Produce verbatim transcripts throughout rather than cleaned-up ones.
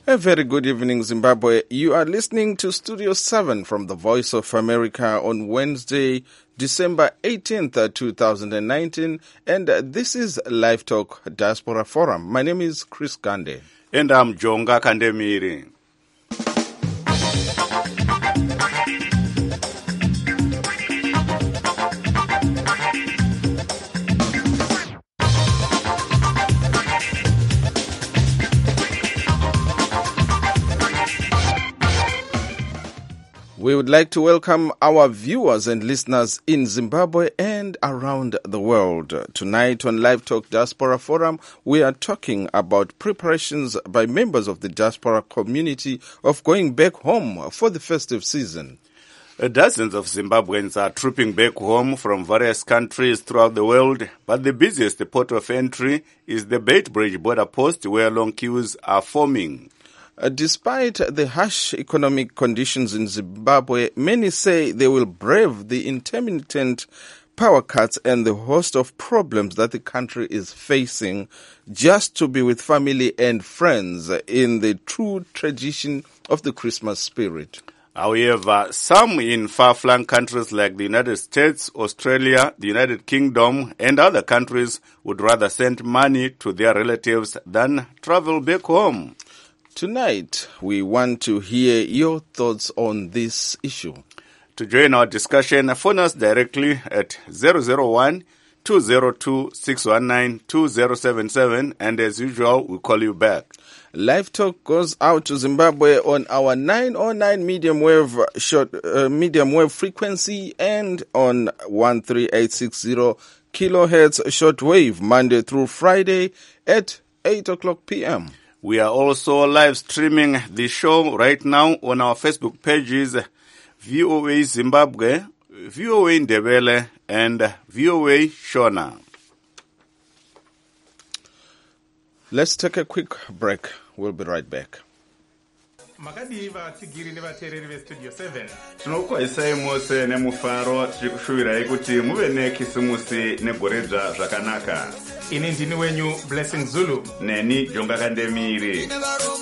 A very good evening, Zimbabwe. You are listening to Studio seven from the Voice of America on Wednesday, December eighteenth, twenty nineteen, and this is Live Talk Diaspora Forum. My name is Chris Gande. And I'm Jonga Kandemiri. We would like to welcome our viewers and listeners in Zimbabwe and around the world. Tonight on Live Talk Diaspora Forum, we are talking about preparations by members of the diaspora community of going back home for the festive season. Dozens of Zimbabweans are trooping back home from various countries throughout the world, but the busiest port of entry is the Beitbridge border post, where long queues are forming. Uh, despite the harsh economic conditions in Zimbabwe, many say they will brave the intermittent power cuts and the host of problems that the country is facing just to be with family and friends in the true tradition of the Christmas spirit. However, some in far-flung countries like the United States, Australia, the United Kingdom, and other countries would rather send money to their relatives than travel back home. Tonight, we want to hear your thoughts on this issue. To join our discussion, phone us directly at zero zero one, two zero two, six one nine, two zero seven seven, and as usual, we'll call you back. Live Talk goes out to Zimbabwe on our nine oh nine medium wave short uh, medium wave frequency and on one three eight six zero kilohertz shortwave Monday through Friday at eight o'clock p.m. We are also live streaming the show right now on our Facebook pages, V O A Zimbabwe, V O A Ndebele, and V O A Shona. Let's take a quick break. We'll be right back. Makadiva tsigiri nevateereri vestudio seven. Tinokuisai mose nemufaro tichikushuvirai kuti muve nekisimusi negoredzva zvakanaka. Ini ndini wenyu Blessing Zulu. Neni Jonga Kandemiri.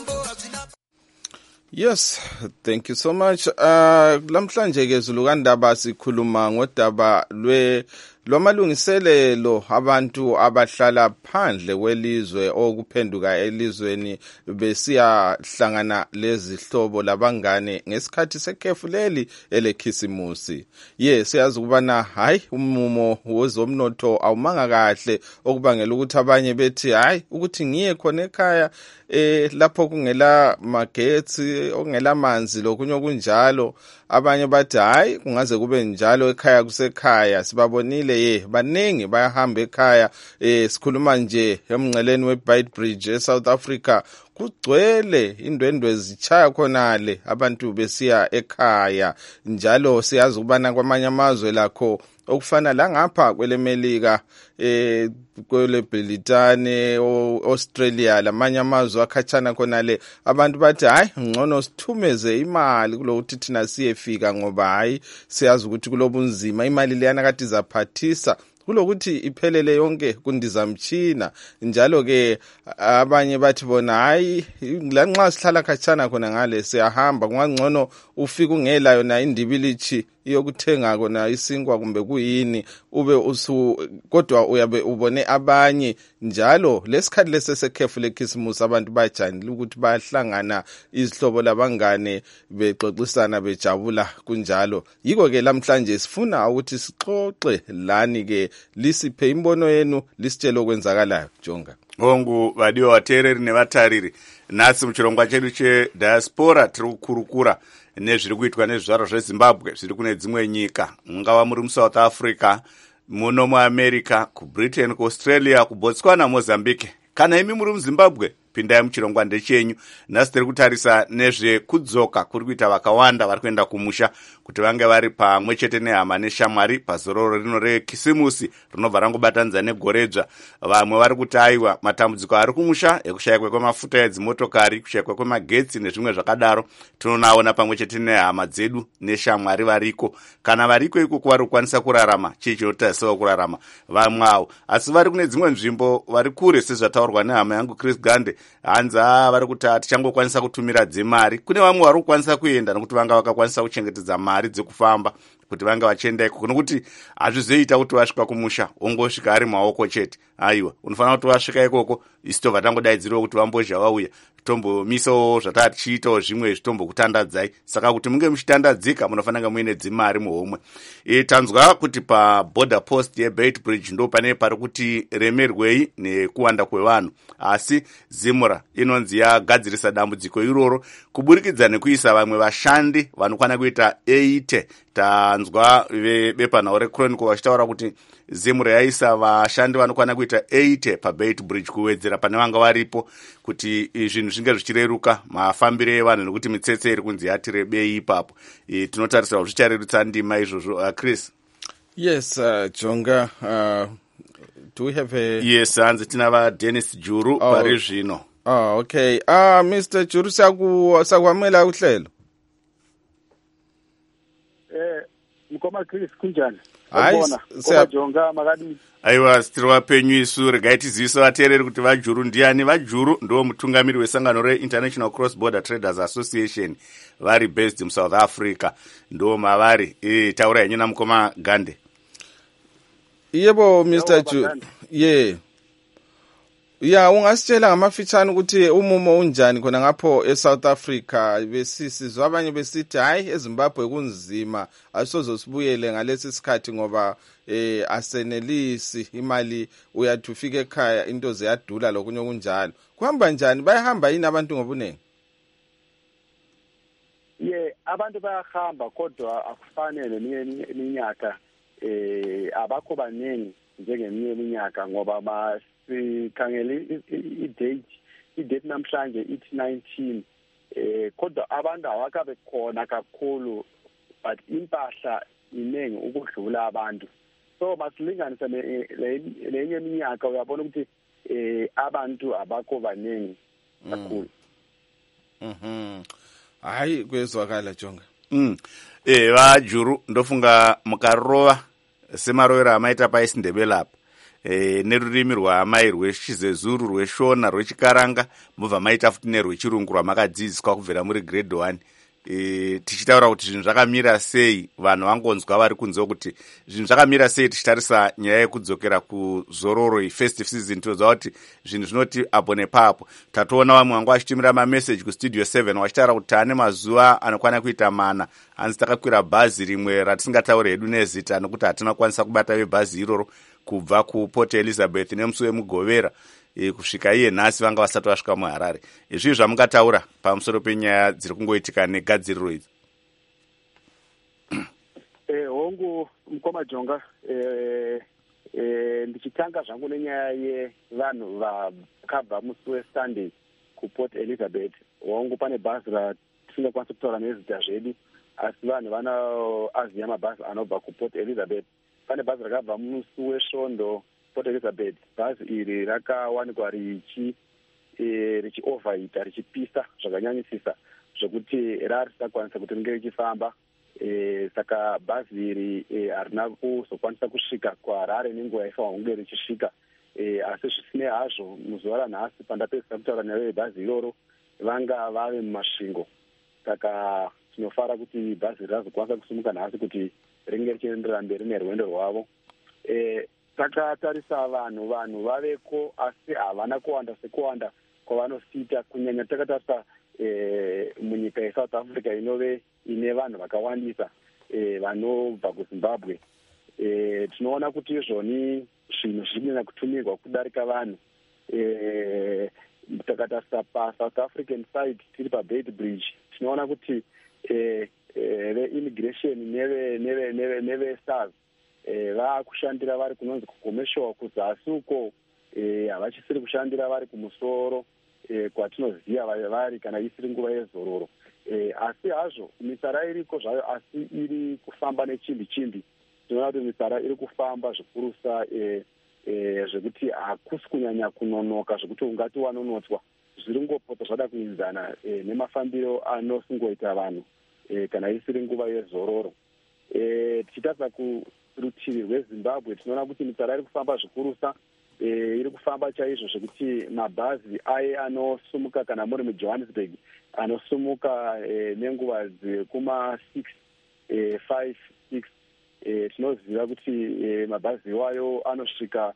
Yes, thank you so much. Uh, lamhlanje ke Zulu kandaba sikhuluma ngodaba lwe lomalungiselelo abantu abahlala phandle kwelizwe okuphenduka elizweni besiyahlangana lezi hlobo labangane ngesikhathi sekhefu leli elekhisimusi. Yes, siyazi ukubana hayi umumo wezomnotho awumanga kahle okubangela ukuthi abanye bethi hayi ukuthi ngiye khona ekhaya eh lapho kungela magetsi okungela manzi lokunye okunjalo. Abanye bathi hayi kungaze kube njalo ekhaya kusekhaya sibabonile ye baningi bayahamba ekhaya eh sikhuluma nje emngceleni weBeitbridge eSouth Africa kugcwele indwendwe zichaya khonale abantu besiya ekhaya njalo siyazi ukubana kwamanye amazwe lakho okufana la ngapha kwelemelika eh kwele Britane Australia lamanye amazwe akhatshana khonale abantu bathi hayi ngcono sithumeze imali kulokuthi thina siyefika ngoba hayi siyazi ukuthi kulobunzima imali leyana kade izaphathisa kulokuthi iphelele yonke kundizamtshina njalo ke abanye bathi bona hayi lanxa sihlala khatshana khona ngale siyahamba kungangcono ufika ungela yona indibilichi yokuthenga kona isinkwa kumbe kuyini ube usu kodwa uyabe ubone abanye njalo lesikhathi lesesekhefu lekhisimusi abantu bajanile ukuthi bayahlangana izihlobo labangane bexoxisana bejabula kunjalo. Yiko ke lamhlanje sifuna ukuthi sixoxe lani ke lisiphe imbono yenu lisitshela okwenzakalayo Jonga. Hongu vadiwa vateereri nevatariri nasi muchirongwa chedu chediaspora tiri kukurukura nezviri kuitwa nezvizvaro zveZimbabwe zviri kune dzimwe nyika mungava muri muSouth Africa, muno muAmerica, kuBritain, kuAustralia, kuBotswana, Mozambique. Kana imi muri muZimbabwe pindai muchirongwa ndechenyu. Nhasi tiri kutarisa nezvekudzoka kuri kuita vakawanda vari kuenda kumusha kuti vange vari pamwe chete nehama neshamwari pazororo rino rekisimusi rinobva rangobatanidza negoredzva. Vamwe vari kuti aiwa matambudziko ari kumusha ekushayikwa kwemafuta edzimotokari, kushayikwa kwemagetsi nezvimwe zvakadaro tinonaona pamwe chete nehama dzedu neshamwari variko. Kana variko ikoko vari kukwanisa kurarama chii chinotarisirwa kurarama vamwe avo, asi vari kune dzimwe nzvimbo vari kure sezvataurwa nehama yangu Chris Gande hanzi aa vari kuti tichangokwanisa kutumiradze mari. Kune vamwe vari kukwanisa kuenda nokuti vanga vakakwanisa kuchengetedza mari dzekufamba kuti vanga vachienda ikoko, nokuti hazvizoita kuti vasvika kumusha ongosvika ari maoko chete. Aiwa, unofanira kuti vasvika ikoko isi tobva tangodaidziriwa kuti vambozha vauya tombomisawo zvatatichiitawo zvimwe zvitombokutandadzai. Saka kuti munge muchitandadzika munofanira muine dzimari muhomwe. E, tanzwa kuti paborder post yeBeit Bridge ndo pane pari kuti remerwei nekuwanda kwevanhu, asi Zimura inonzi yagadzirisa dambudziko iroro kuburikidza nekuisa vamwe vashandi vanokwana kuita eighty. Tanzwa vebepanhau reChronicle vachitaura kuti Zimura yaisa vashandi vanokwana kuita eighty paBeit Bridge kuwedzera pane vanga varipo kuti zvinhu zvinge zvichireruka mafambiro evanhu nekuti mitsetse iri kunzi yati rebei ipapo. E, tinotarisira kuti zvicharerutsa ndima izvozvo. Uh, Chris. Yes, uh, Jonga, uh, do we have a... Yes, hanzi tina vaDennis Juru oh. pari zvino. Oh, okay. Ah, uh, Mister Juru sakwamela uhlelo. Eh, mkoma Chris kunjani? Hayi, Jonga makadi. Aiwa, sitiri vapenyu isu regai tizivisa vateereri kuti vaJuru ndiani. vaJuru ndo mutungamiri wesangano reInternational Cross Border Traders Association vari based muSouth Africa. Ndo mavari. E, taura yenyu namukoma Gande. Yebo Mister Juru. Yeah. Ya, ungasitshela ngamafitshane ukuthi umumo unjani khona ngapho eSouth Africa. Besisizwa abanye besithi hayi eZimbabwe kunzima asozosibuyele ngalesi sikhathi ngoba eh asenelisi imali uyathi ufike ekhaya into ziyadula lokunye kunjalo. Kuhamba njani? Bayahamba yini abantu ngobunengi? Ye, abantu bayahamba kodwa akufanele neminye iminyaka eh abakho baningi njengeminye iminyaka ngoba ma sikhangele i-date i-date namhlanje ithi nineteen eh kodwa abantu awakabe khona kakhulu but impahla iningi ukudlula abantu, so masilinganisa lenye iminyaka uyabona ukuthi eh abantu abakho baningi kakhulu. Mhm. Hayi kwezwakala Jonga. Mm. Eh vaJuru ndofunga mukarova semaroera amaita paisindebele apa. E, nerurimi rwaamai rwechizezuru, rweshona, rwechikaranga, mubva maita futi nerwechirungu rwamakadzidziswa kubvira muri grade one. E, tichitaura kuti zvinhu zvakamira sei, vanhu vangonzwa vari kunze kuti zvinhu zvakamira sei tichitarisa nyaya yekudzokera kuzororo festive season. Tinoziva kuti zvinhu zvinoti apo nepapo. Tatoona vamwe vanga vachitumira mameseji kustudio seven vachitaura kuti ane mazuva anokwana kuita mana hanzi takakwira bhazi rimwe ratisingataure hedu nezita nokuti hatina kukwanisa kubata vebhazi iroro kubva kuPort Elizabeth nemusi wemugovera e, kusvika iye nhasi vanga vasati vasvika muHarare. Izvi zvamungataura pamusoro penyaya dziri kungoitika negadziriro idzi? Eh hongu mukoma Jonga eh eh ndichitanga zvangu nenyaya yevanhu vakabva musi weSunday kuPort Elizabeth. Hongu pane bhazi ratisingakwanisa kutaura nezita zvedu asi vanhu vana aziya mabhazi anobva kuPort Elizabeth. Pane bhazi rakabva musi wesvondo Port Elizabeth. Bhazi iri rakawanikwa richi e, richi overheata richipisa zvakanyanyisisa zvokuti rarisakwanisa kuti ringe richifamba. E, saka bhazi iri e, harina kuzokwanisa kusvika kuHarare nenguva yaifanirwa kunge richisvika. E, asi zvisine hazvo muzuva ranhasi pandapedzisa kutaura nevebhazi iroro vanga vave mumasvingo. Saka tinofara kuti bhazi razokwanisa kusumuka nhasi kuti ringe richienderera mberi nerwendo rwavo. Eh takatarisa vanhu vanhu vaveko asi havana kuwanda sekuwanda kwavanosita kunyanya takatarisa eh munyika yeSouth Africa inove ine vanhu vakawandisa eh vanobva kuZimbabwe. Eh tinoona kuti izvoni zvinhu zvinonyanya kutumirwa kudarika vanhu. Eh takatarisa paSouth African side tiri paBeit Bridge tinoona kuti eh ve-immigration neve neve neve neve SARS eh vakushandira vari kunonzi kukomeshowa kuzasi uko eh havachisiri kushandira vari kumusoro eh kwatinoziya vari kana isiri nguva yezororo. Eh asi hazvo mitsara iriko zvayo asi iri kufamba nechimbi chimbi. Tinoona kuti mitsara iri kufamba zvikurusa eh eh zvekuti hakusi kunyanya kunonoka zvekuti ungati wanonotwa. Zviri ngopota zvada kuinzana eh nemafambiro anosungoita vanhu. E, kana isiri nguva yezororo. E, tichitarisa kurutivi rweZimbabwe tinoona kuti mitsara iri kufamba zvikurusa iri kufamba chaizvo zvekuti mabhazi aye anosumuka kana muri mujohannesburg anosumuka nenguva dzekuma six five six tinoziva kuti mabhazi iwayo anosvika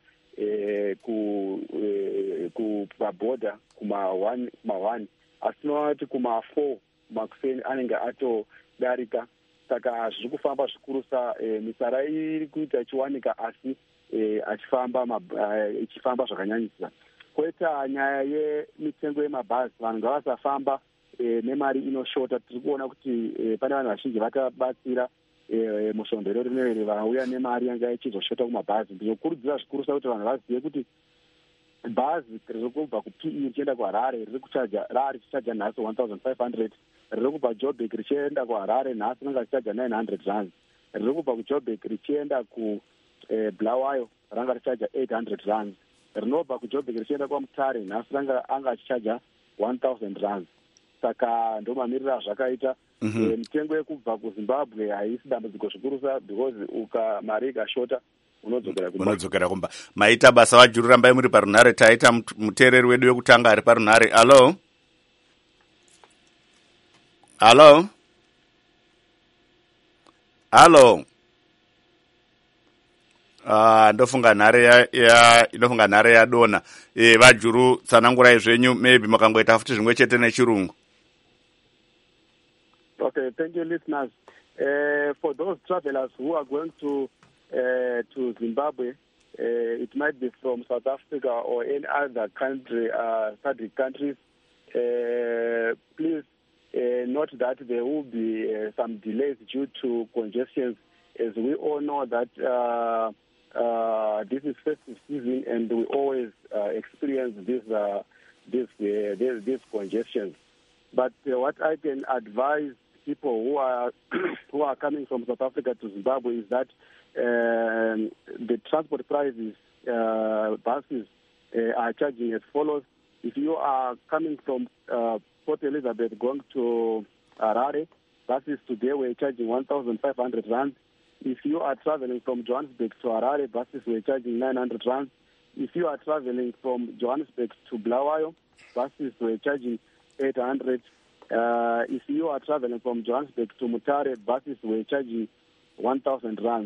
kumabhodha kuma one kuma one asi tinoona kuti kuma four makuseni anenge atodarika saka zviri kufamba zvikurusa misara iri kuita ichiwanika asi achifamba ichifamba zvakanyanyisa. Koita nyaya yemitengo yemabhazi vanhu ngavasafamba nemari inoshota. Tiri kuona kuti pane vanhu vazhinji vakabatsira musvombero rineri vauya nemari yanga ichizoshota kumabhazi. Ndinokurudzira zvikurusa kuti vanhu vazive kuti bhazi riri kubva kuP E richienda kuHarare riri kuchaja rari richichaja nhasi one thousand five hundred, riri kubva Joburg richienda kuHarare nhasi rinenge richichaja nine hundred rand, riri kubva kuJoburg richienda ku Bulawayo ranga richaja eight hundred rand, rinobva kuJoburg richienda kwaMutare nhasi ranga anga achichaja one thousand rand. Saka ndo mamiriro azvakaita. Mitengo yekubva kuZimbabwe haisi dambudziko zvikuru because uka mari ikashota unodzokera kumba. Unodzokera kumba. Maita basa vajuru rambai muri parunhare. Taita muteereri wedu wekutanga ari parunhare. Hello? Hello? Hello? Ah, ndofunga nhare ya, ya inofunga nhare yadona. Eh, vajuru tsanangurai zvenyu maybe makangoita futi zvimwe chete nechirungu. Okay, thank you, listeners. Uh, for those travelers who are going to uh, to Zimbabwe, uh, it might be from South Africa or any other country, uh, SADC countries. Uh, please uh, note that there will be uh, some delays due to congestion, as we all know that uh, uh, this is festive season, and we always uh, experience this uh, this uh, this, this congestion. But uh, what I can advise people who are who are coming from South Africa to Zimbabwe is that uh, the transport prices, uh, buses uh, are charging as follows. If you are coming from uh, Port Elizabeth going to Harare, buses today were charging one thousand five hundred rand. If you are traveling from Johannesburg to Harare, buses were charging nine hundred rand. If you are traveling from Johannesburg to Bulawayo, buses were charging eight hundred. Uh, if you are traveling from Johannesburg to Mutare, buses were charging one thousand rand.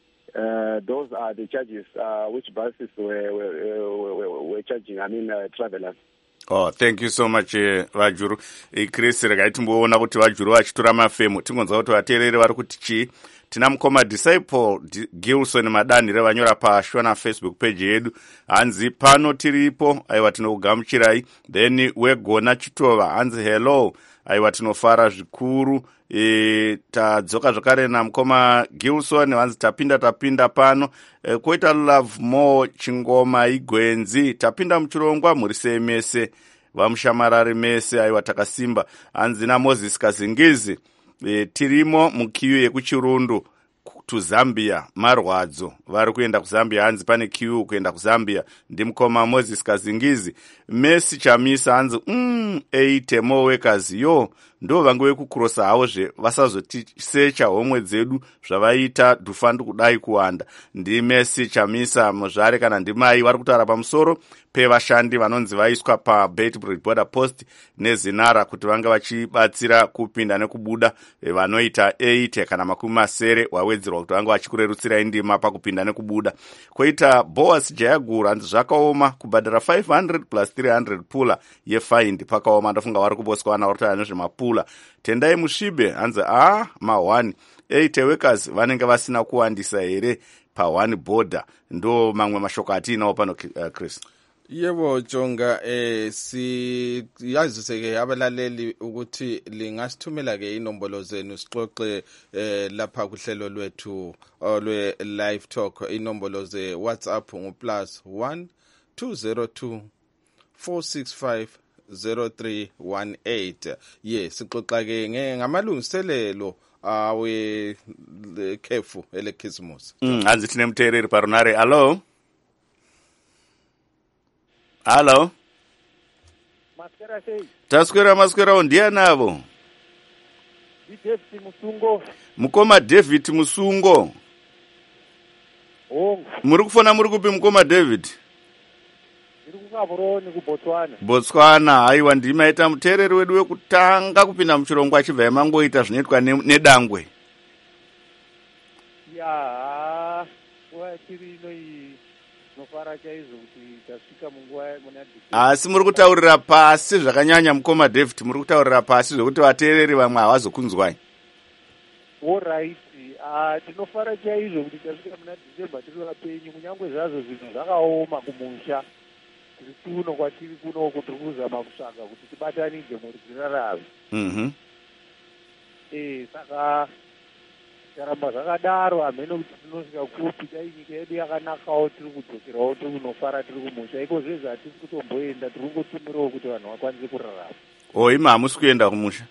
Uh, those are the charges uh, which buses were, were, were, were charging, I mean, uh, travelers. Oh, thank you so much, uh, Vajuru. Uh, Chris, regai timboona kuti Vajuru vachitora mafemo. Tingonzwa kuti vateereri vari kuti chi. Tina mukoma Disciple Gilson Madanire vanyora pashwa na Facebook page yedu. Hanzi pano tiripo, aiwa tinokugamuchirai. Then wegona Chitova, hanzi hello. Aiwa tinofara zvikuru. E, tadzoka zvakare na mukoma Gilson vanzi tapinda tapinda pano. E, koita Love More Chingoma Igwenzi tapinda muchirongwa muri semese vamushamarari mese aiwa takasimba. Hanzi na Moses Kazingizi e, tirimo mukiyu yekuchirundu to Zambia marwadzo vari kuenda kuZambia. Hanzi pane kiu kuenda kuZambia. Ndimukoma Moses Kazingizi Messi chamisa hanzi mm eight more workers yo ndo vangu vekukurosa havo zve vasazotisecha homwe dzedu zvavaita dhufandu kudai kuwanda. Ndi Messi chamisa muzvare kana ndimai vari kutaura pamusoro pevashandi vanonzi vaiswa paBeitbridge border post nezinara kuti vanga vachibatsira kupinda nekubuda vanoita eight kana makumi masere wawedzerwa kuti vanga vachikurerutsirai ndima pakupinda nekubuda. Koita Boas Jayaguru hanzi zvakaoma kubhadhara five hundred plus three hundred pula yefind pakaoma. Ndafunga vari kuboswa vana varitaura nezvemapula. Tendai Mushibe hanzi ah ma one eight workers vanenge vasina kuwandisa here pa one border. Ndo mamwe mashoko atinawo pano, uh, Chris. Yebo Jonga, eh si yaziseke abalaleli ukuthi lingasithumela ke inombolo zenu sixoxe eh lapha kuhlelo lwethu olwe live talk. Inombolo ze WhatsApp ngu plus one two zero two four six five zero three one eight. Yes, sixoxa ke ngamalungiselelo awe khefu ele Christmas. Mm, hanzi tine muteereri parunare. Hello? Hello? Maskera sei. Taswera maskera ndiani avo? David Musungo. Mukoma David Musungo. Oh. Muri kufona muri kupi mukoma David? kuGaborone kuBotswana. Botswana, haiwa ndimaita muteereri wedu wekutanga kupinda muchirongwa achibva yamangoita zvinoitwa ne, nedangwe. Ya, nguva tiri ino iyi tinofara chaizvo kuti tasvika munguva muna December. Asi muri kutaurira pasi zvakanyanya mukoma David, muri kutaurira pasi zvokuti vateereri vamwe havazokunzwai. Alright, ah tinofara chaizvo kuti tasvika muna December tiri vapenyu, kunyange zvazvo zvinhu zvakaoma kumusha. Tiri kuno kwatiri kuno kuti kuzama kutsvaga kuti tibatanidze mhuri dzirarame. Mhm. Eh, saka taramba zvakadaro hamene kuti tinosvika kupi dai nyika yedu yakanakawo tiri kudzokerawo tiri kunofara tiri kumusha. Iko zvezvo hatisi kutomboenda, tiri kungotumirawo kuti vanhu vakwanise kurarama. Oh, ima hamusi kuenda kumusha?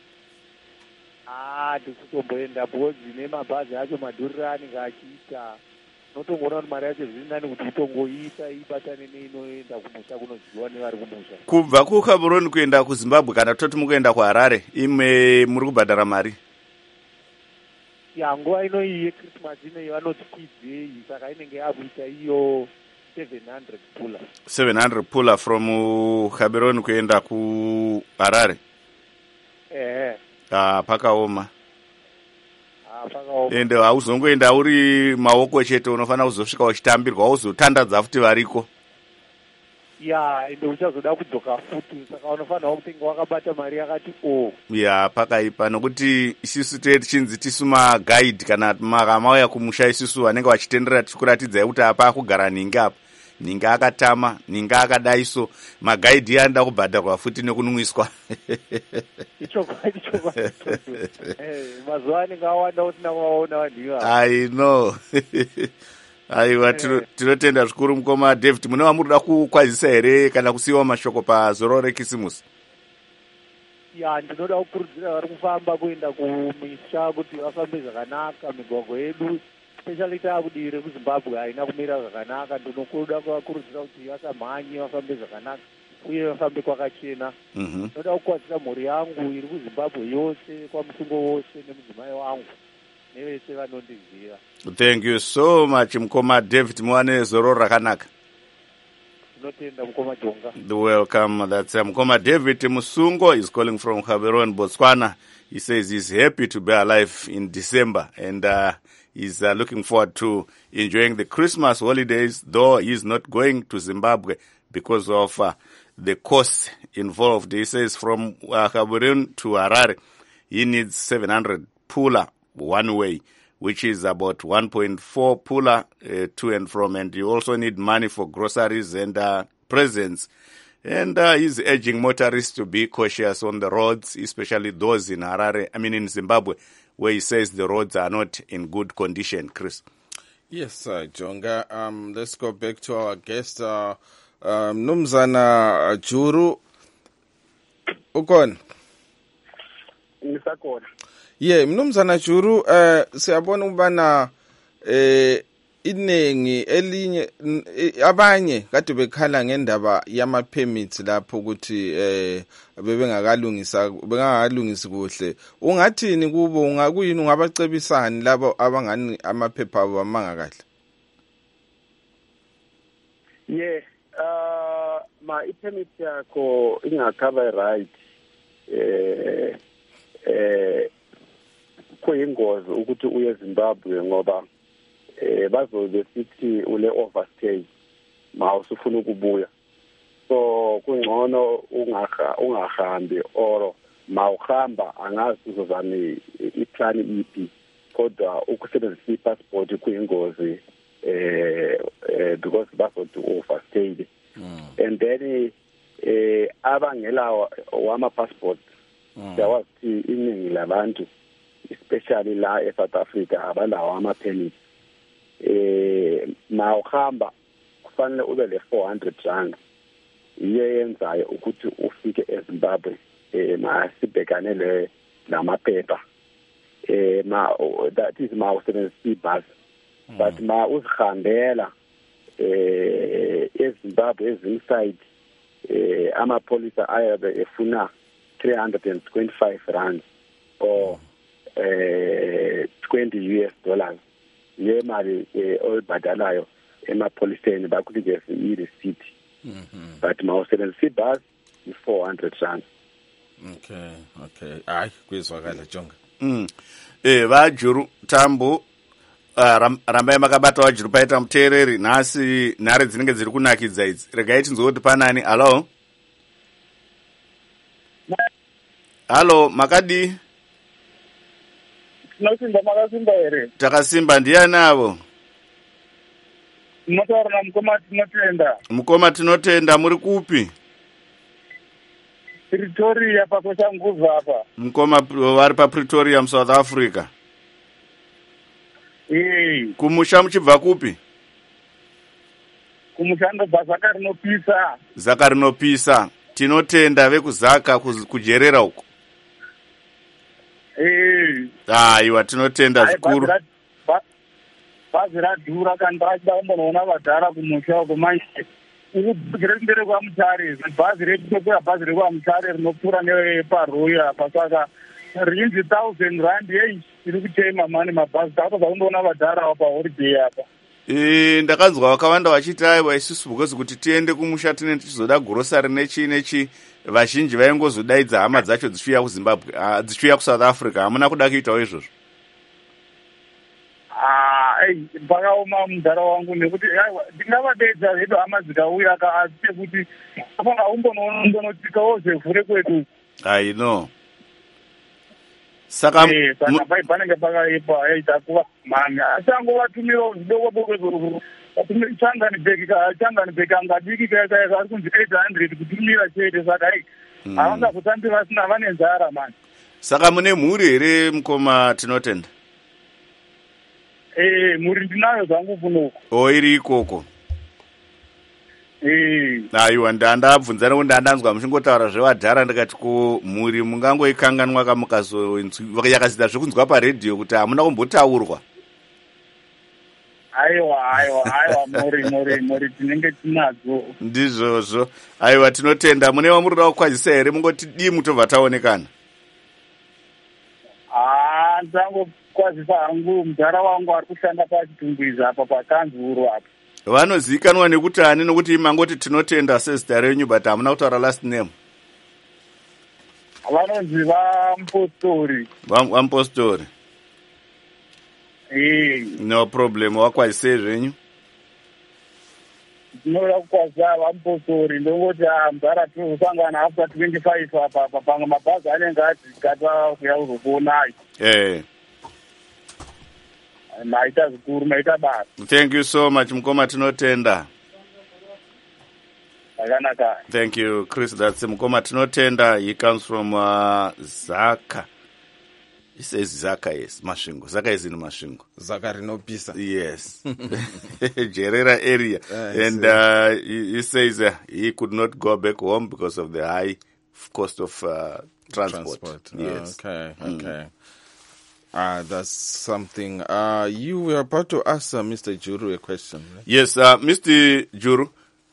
Ah, tiri kutomboenda bhodzi nemabhazi acho madhuriro anenge achiita. Notongoona kuti mari yacho zviri nani kuti utongoisa ibatane neinoenda kumusha kunodyiwa nevari kumusha. Kubva kuGaborone kuenda kuZimbabwe kana toti mukuenda kuHarare, imwe muri kubhadhara mari? Ya, nguva ino iyi yeChristmas ino iyi vanoti kwidzeyi, saka inenge yakuita iyo seven hundred pula. seven hundred pula from Gaborone kuenda kuHarare? Eh. Ah, pakaoma. Ah, pakaoma. Ende hauzongoenda uri maoko chete, unofanira kuzosvika uchitambirwa, hauzotandadza futi variko. Ya, ende uchazoda kudzoka futi, saka unofanira kutenga wakabata mari yakati o. Ya, pakaipa, nokuti isusu tete chinzi tisu magaidhi kana makamauya kumusha isusu vanenge vachitenderera tichikuratidzai kuti apa kugara nhingi apa. Nhingi akatama, nhingi akadaiso, magaidhi anoda kubhadharwa futi nekunwiswa. Ichokwadi, ichokwadi. Eh, mazuva anenge awanda usina kuvaona vanhu ivavo. I know. Aiwa, tinotenda zvikuru mukoma David. Munova muri kuda kukwazisa here kana kusiyiwa mashoko pazoro rekisimusi? Ya, ndinoda kukurudzira vari kufamba kuenda kumisha kuti vafambe zvakanaka. Migwagwa yedu especially taakudii rekuZimbabwe haina kumira zvakanaka. Ndinokuda kuvakurudzira kuti vasamhanye, vafambe zvakanaka uye vafambe kwakachena. Ndinoda kukwazisa mhuri yangu iri kuZimbabwe yose, kwamusungo wose nemudzimai wangu nevese vanondiziva. Thank you so much mukoma David, muwane zoro rakanaka. Tinotenda mukoma Jonga. Welcome. That's uh, mukoma David Musungo is calling from Gaborone, Botswana. He says he's happy to be alive in December and uh, he's uh, looking forward to enjoying the Christmas holidays, though he's not going to Zimbabwe because of uh, the costs involved. He says from uh, Gaborone to Harare, he needs seven hundred pula one way, which is about one point four pula uh, to and from, and you also need money for groceries and uh, presents. And uh, he's urging motorists to be cautious on the roads, especially those in Harare, I mean in Zimbabwe, where he says the roads are not in good condition. Chris? Yes, uh, Jonga. Um, let's go back to our guest, uh, uh, Mnumzana Juru. Ukon? Ngisakona. Yeah, Mnumzana Juru, uh, siyabona ubana eh iningi elinye abanye kade bekhala ngendaba yama permits lapho ukuthi eh bebengakalungisa bengakalungisi kuhle. Ungathini kubo, ungakuyini ungabacebisani labo abangani amaphepha abo amanga kahle? Yeah, uh ma i-permit yakho ingacover right eh eh kuyingozi ukuthi uye eZimbabwe ngoba eh bazobe sithi ule overstay ma usufuna ukubuya, so kungcono ungaha ungahambi or ma uhamba angazi uzozama iplan iphi, kodwa ukusebenzisa ipassport kuyingozi eh because bazothi overstay. And then eh abangela wama passport yawathi iningi labantu especially la eSouth Africa abalawo ama permits. Eh ma uhamba kufanele ube le four hundred rand iyenzayo ukuthi ufike eZimbabwe eh ma sibhekane le lamaphepha eh ma that is ma usebenzisa ibus, but ma uzihambela eh eZimbabwe ezinside eh amapolisa ayabe efuna three hundred twenty-five rand or eh twenty U S dollars ye mali oyibhadalayo emapoliseni bakunikeza i-receipt Mhm. but ma-seven C bus is four hundred rand. Okay, okay. Hayi kwizwakala jonga. Mm. Eh vajuru tambo uh, ram, rambai makabata vajuru paita muteereri nhasi nhare dzinenge dziri kunakidza idzi regai tinzoti panani. Halo halo makadi tinosimba makasimba here takasimba ndiani avo? munotaura namukoma tinotenda mukoma tinotenda muri kupi? pretoria pakoshanguva apa. mukoma vari papretoria musouth africa. ee kumusha muchibva kupi? kumusha ndobva zaka rinopisa. zaka rinopisa. tinotenda vekuzaka kujerera uko. ee aiwa tinotenda zvikuru. bhazi radhura kandi rachida kumbonoona vadhara kumusha uko manje ukugere kumbere kwamutare bhazi retokwera bhazi rekwamutare rinopfuura neparoya pasaka rinzi thousand rand yei iri kutema mani mabhazi takatoza kundoona vadhara apa paholiday apa. E, ndakanzwa vakawanda vachiti aiwa isusu because kuti tiende kumusha tinenge tichizoda grosari nechi nechi vazhinji vaingozodaidza hama dzacho dzichiuya kuzimbabwe uh, dzichiuya kusouth africa. hamuna kuda kuitawo izvozvo? pakaoma mudhara wangu nekuti ndingavadedza hedu hama dzikauya asi pekuti apana umbononotika wozevhure kwedu. I know. Saka panenge pakaipa aita kuva mani asi angovatumira zvidoko doko changani bheki changani bheki angadiki kaikaika ari kunzi eight hundred kutumira chete saka ai havangazotambi vasina vane nzara mani. Saka mune mhuri here mukoma tinotenda? ee mhuri ndinayo zvangu kunoku. o iri ikoko? ee aiwa ndandabvunza nekuti ndandanzwa muchingotaura zvevadhara ndikati ko mhuri mungangoikanganwa kamukazoyakazida zvekunzwa paredhiyo kuti hamuna kumbotaurwa. aiwa aiwa aiwa mhuri mhuri mhuri tinenge tinadzo. ndizvozvo. aiwa tinotenda. mune wamurida kukwazisa here mungoti dii mutobva taonekana? haa ndangokwazisa hangu mudhara wangu ari kushanda pachitumbwiza apa pakanzuro apa. vanozivikanwa nekuti ani nokuti mangoti tinotenda sezita renyu but hamuna kutaura last name? vanonzi vamupostori. vamupostori. ee no problem. wakwazisei zvenyu? ndinoda kukwazisa vamupostori ndongoti mudhara tozosangana after twenty five apa apa pamwe mabhazi anenge adzikata kuya kuzokuonai. eh maita zvikuru maita basa. Thank you so much mukoma tinotenda. Akanaka. Thank you Chris. That's mukoma tinotenda. He comes from uh, Zaka. He says Zaka, yes. Masvingo. Zaka is in Masvingo. Zaka rinopisa. Yes. Jerera area. Uh, and uh, he, he says uh, he could not go back home because of the high cost of uh, transport. Transport. Yes. Okay, okay. Mm. Ah, that's something. Uh, you were about to ask uh, Mister Juru a question, right? Yes, uh, Mister Juru.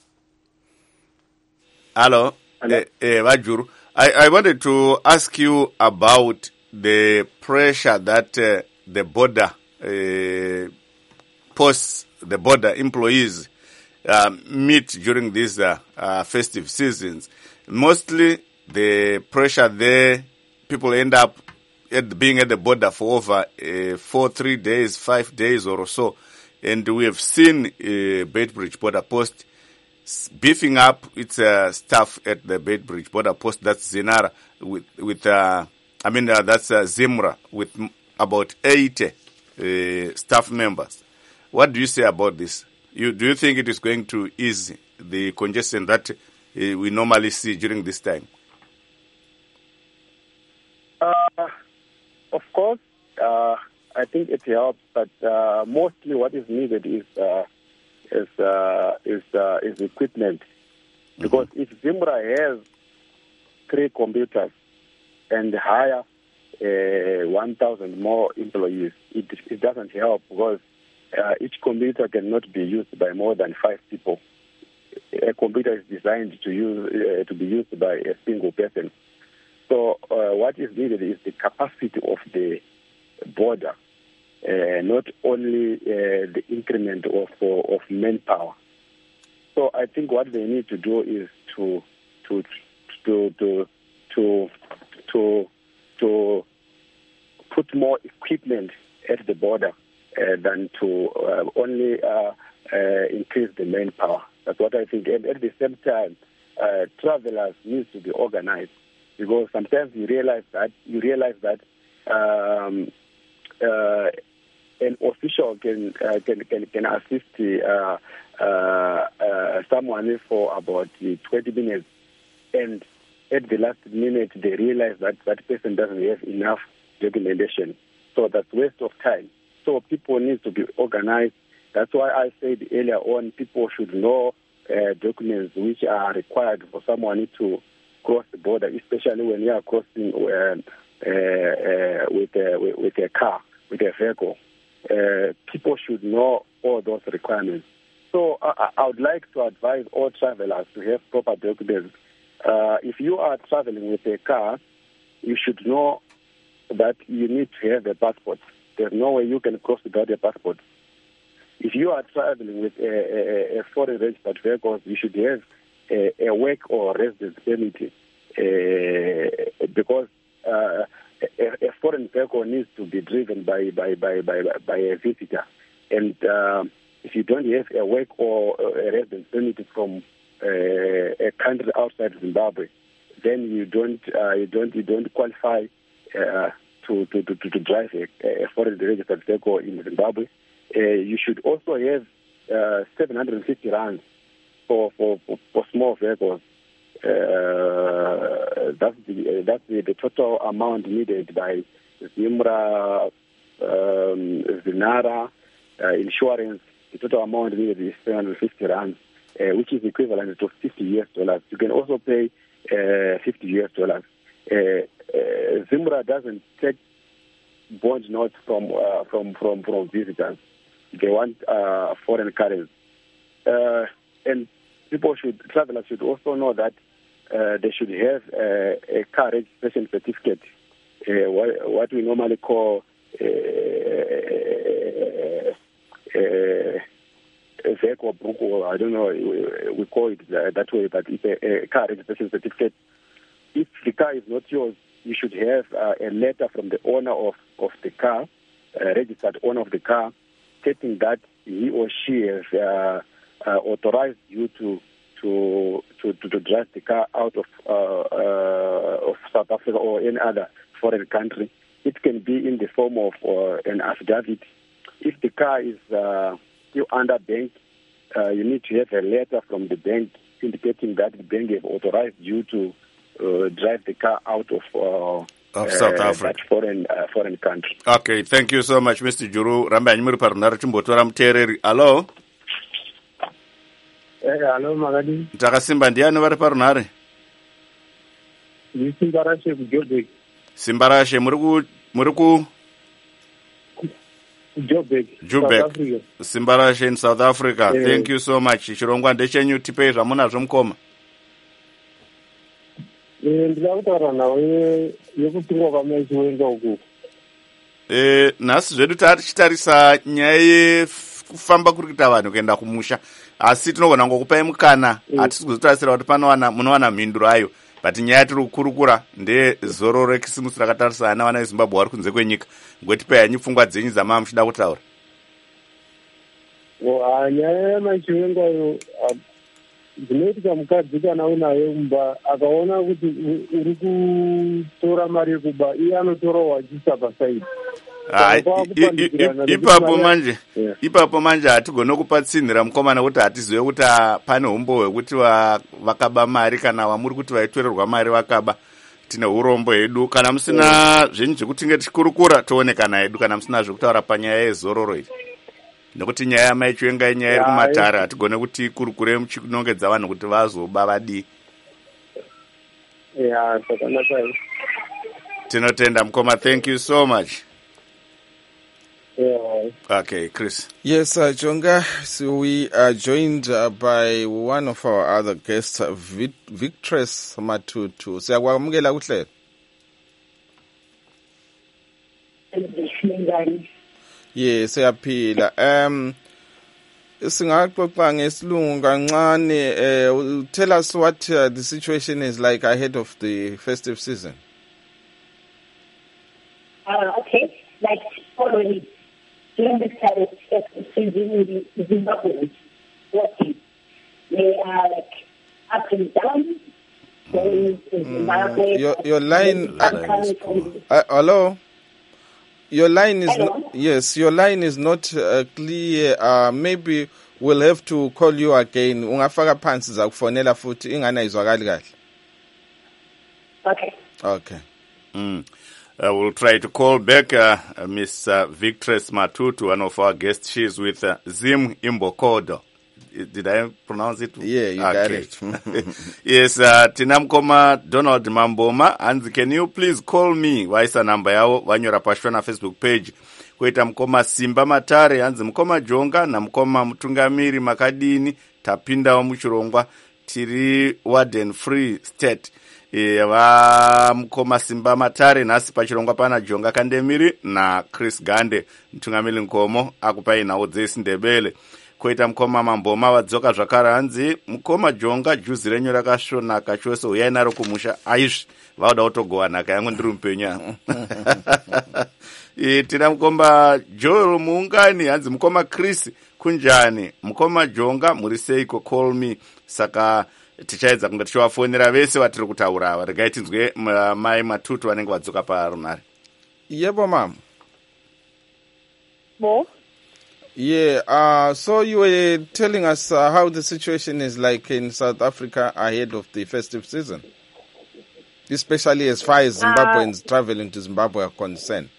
Hello. Hello. Eh, eh, Juru. I, I wanted to ask you about the pressure that uh, the border uh, posts, the border employees uh, meet during these uh, uh, festive seasons. Mostly the pressure there, people end up at being at the border for over uh, four, three days, five days or so. And we have seen uh, Beitbridge border post beefing up its uh, staff at the Beitbridge border post. That's Zinara with, with uh, I mean, uh, that's uh, Zimra with m- about eighty uh, staff members. What do you say about this? You, do you think it is going to ease the congestion that uh, we normally see during this time? Uh, of course, uh, I think it helps, but uh, mostly what is needed is uh, is uh, is uh, is equipment. Because mm-hmm. if Zimra has three computers and hire uh, one thousand more employees, it it doesn't help because uh, each computer cannot be used by more than five people. A computer is designed to use uh, to be used by a single person. So uh, what is needed is the capacity of the border, uh, not only uh, the increment of uh, of manpower. So I think what they need to do is to to to to to to to put more equipment at the border uh, than to uh, only uh, uh, increase the manpower. That's what I think. And at the same time, uh, travelers need to be organized, because sometimes you realize that you realize that um, uh, an official can uh, can, can can assist uh, uh, uh, someone for about twenty minutes, and at the last minute they realize that that person doesn't have enough documentation. So that's waste of time. So people need to be organized. That's why I said earlier on, people should know uh, documents which are required for someone to cross the border, especially when you are crossing uh, uh, uh, with, a, with a car, with a vehicle. Uh, people should know all those requirements. So I, I would like to advise all travelers to have proper documents. Uh, if you are traveling with a car, you should know that you need to have a passport. There's no way you can cross without a passport. If you are traveling with a, a, a foreign registered vehicle, you should have a, a work or residence permit, uh, because uh, a, a foreign vehicle needs to be driven by by by by, by a visitor. And uh, if you don't have a work or a residence permit from uh, a country outside Zimbabwe, then you don't uh, you don't you don't qualify uh, to, to, to, to drive a, a foreign registered vehicle in Zimbabwe. Uh, you should also have uh, seven hundred fifty rands for, for, for, for small vehicles. Uh, that's the uh, that's the, the total amount needed by Zimra, um, Zinara, uh, insurance. The total amount needed is seven hundred fifty rands, uh, which is equivalent to fifty U S dollars. You can also pay uh, fifty U S dollars. Uh, uh, Zimra doesn't take bond notes from uh, from from from visitors. They want uh, foreign currency, uh, and people should travelers should also know that uh, they should have uh, a car registration certificate, uh, what, what we normally call uh, uh, a vehicle book, or I don't know, we, we call it that way, but it's a, a car registration certificate. If the car is not yours, you should have uh, a letter from the owner of, of the car, uh, registered owner of the car, stating that he or she has uh, uh, authorized you to to, to to to drive the car out of uh, uh, of South Africa or any other foreign country. It can be in the form of uh, an affidavit. If the car is uh, still under bank, uh, you need to have a letter from the bank indicating that the bank has authorized you to uh, drive the car out of uh, of South uh, Africa, that foreign uh, foreign country. Okay, thank you so much, Mister Juru. Rambanyi muri parunhare chimbotora muteereri. Hello. Eh, hello Magadi. Takasimba ndiani vari parunhare? Ni Simbarashe kuJoburg. Simbarashe muri ku muri ku Joburg. Joburg. Simbarashe in South Africa. Yeah. Thank you so much. Chirongwa ndechenyu tipei zvamunazvo mukoma. Eh, ndakutaura nawe yekupingwa kwamaichiwenga uku. Eh, nhasi zvedu tichitarisa nyaya yekufamba kuri kuita vanhu kuenda kumusha, asi tinogona ngokupai mukana. Hatisi kuzotarisira kuti panowana munowana mhinduro ayo, but nyaya tiri kukurukura ndezororo rekisimusi rakatarisana navana vezimbabwe vari kunze kwenyika. Ngotipai hanyu pfungwa dzenyu dzamava muchida kutaura. Oh, nyaya yamaichiwengayo dzinoitika mukadzi kana unaye mumba akaona kuti uri kutora mari yekuba iye anotorawo achisa pasaidi. Ipapo manje ipapo manje hatigone kupatsinhira mukomana kuti hatizive kuti pane umbo hwekuti vakaba mari kana vamuri kuti vaitorerwa mari vakaba. Tine urombo hedu. Kana musina zvenyu zvekutinge tichikurukura toonekana hedu, kana musina zvekutaura panyaya yezororo iri. Nekuti nyaya yamaichiwenga inyaya iri kumatare, hatigone kuti kurukure muchinongedza vanhu kuti vazoba vadii. Yeah, zvakanaka. Tinotenda mukoma. Thank you so much. Yeah. Okay, Chris. Yes, uh, Jonga, so we are joined uh, by one of our other guests, uh, Vic- Victress Matutu. Siyakwamukela kuhle. Yes, siyaphila. Um singaxoxa ngesilungu kancane. Uh, tell us what uh, the situation is like ahead of the festive season. Uh, okay, like already during this time of festive season, the Zimbabweans working, they are like up and down. Going to Zimbabwe. Mm, your your line. Uh, uh, hello. Your line is not, yes. Your line is not uh, clear. Uh, maybe we'll have to call you again. Ungafaka phansi zakufonela futhi ingana izwakali kahle. Okay. Okay. Mm. Uh, we'll try to call back uh, uh, Miss uh, Victress Matutu, one of our guests. She's with uh, Zim Imbokodo. Did I pronounce it? Yeah, you okay. got it. Yes, uh, Tinamkoma Donald Mamboma. And can you please call me? Waisa namba yao wanyora pashona Facebook page. Kuita Mkoma Simba Matare, anzi Mkoma Jonga na Mkoma Mtungamiri Makadini, tapinda wa Muchurongwa, tiri Warden Free State. E, wa Mkoma Simba Matare nasi pachirongwa pana Jonga Kandemiri na Chris Gande Mtungamiri Nkomo akupai na Odzesi Ndebele. Kuita Mkoma Mamboma wadzoka zvakara hanzi Mkoma Jonga juzi renyu rakasvonaka chose uyai naro kumusha aish vauda kutogowanaka yangu ndiri mupenya. E, tina Mkomba Joel muungani hanzi Mkoma Chris kunjani Mkoma Jonga muri seiko call me saka tichaedza kunge tichivafonera vese vatiri kutaura ava regai tinzwe mai Matutu vanenge vadzoka parunare. Yebo ma'am. Bo? Yeah, uh, so you were telling us uh, how the situation is like in South Africa ahead of the festive season, especially as far as Zimbabweans uh, traveling to Zimbabwe are concerned.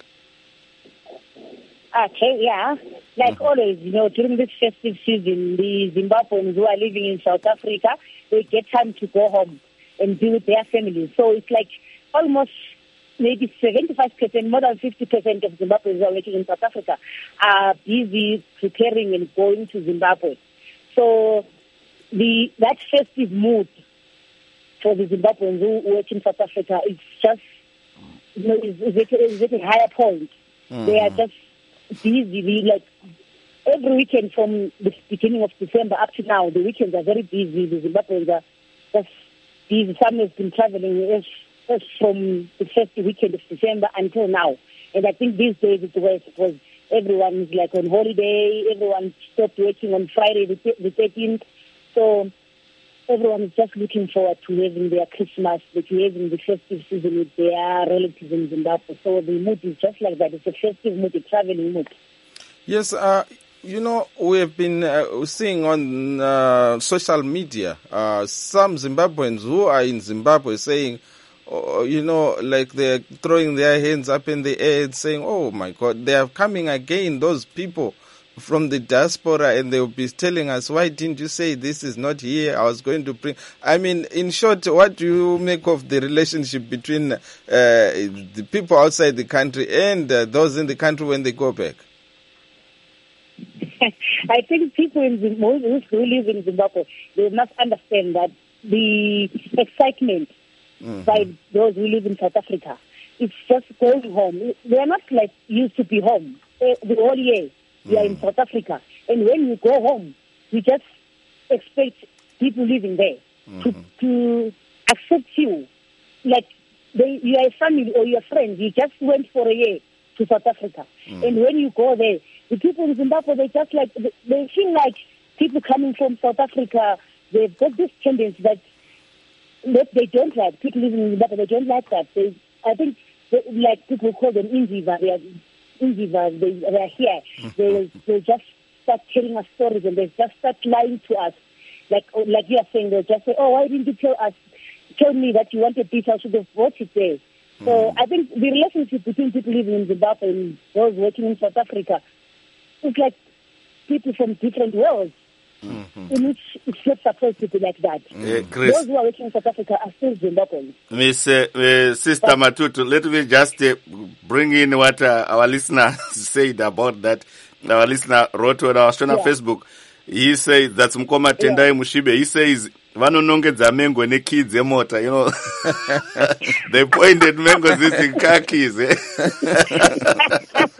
Okay, yeah. Like mm-hmm. always, you know, during this festive season, the Zimbabweans who are living in South Africa, they get time to go home and be with their families. So it's like almost maybe seventy-five percent, more than fifty percent of Zimbabweans who are working in South Africa are busy preparing and going to Zimbabwe. So the that festive mood for the Zimbabweans who work in South Africa is just, you know, is, is, at, is at a higher point. Mm. They are just busy, like every weekend from the beginning of December up to now, the weekends are very busy. The Zimbabweans are just busy. Some have been traveling as from the first weekend of December until now. And I think these days it's worse because everyone is like on holiday, everyone stopped working on Friday the thirteenth. So everyone is just looking forward to having their Christmas, to having the festive season with their relatives in Zimbabwe. So the mood is just like that. It's a festive mood, a traveling mood. Yes, uh, you know, we have been uh, seeing on uh, social media uh, some Zimbabweans who are in Zimbabwe saying, oh, you know, like they're throwing their hands up in the air and saying, oh my God, they are coming again, those people from the diaspora, and they'll be telling us, why didn't you say this is not here? I was going to bring... I mean, in short, what do you make of the relationship between uh, the people outside the country and uh, those in the country when they go back? I think people in Zimbabwe who live in Zimbabwe, they must understand that the excitement mm-hmm. by those who live in South Africa, it's just going home. They are not like used to be home the whole year. We are in South Africa. And when you go home, you just expect people living there mm-hmm. to, to accept you. Like they, you are a family or your friends. You just went for a year to South Africa. Mm-hmm. And when you go there, the people in Zimbabwe, they just like, they feel like people coming from South Africa, they've got this tendency that, that they don't like. People living in Zimbabwe, they don't like that. They, I think, they, like people call them Inziva, they are Inziva, they, they are here. They they just start telling us stories and they just start lying to us. Like like you are saying, they'll just say, oh, why didn't you tell us, tell me that you wanted this, I should have bought it there. Mm-hmm. So I think the relationship between people living in Zimbabwe and those working in South Africa is like people from different worlds. Mm-hmm. In which it's not supposed to be like that. Mm-hmm. Chris, those who are working in South Africa are still Zimbabweans. Miss uh, uh, Sister but, Matutu, let me just uh, bring in what uh, our listener said about that. Our listener wrote on our yeah. Facebook. He says that's Mkoma Tendai yeah. Mushibe. He says vanonongedza mango ne kids emota, you know. They pointed mangoes in car keys. Eh?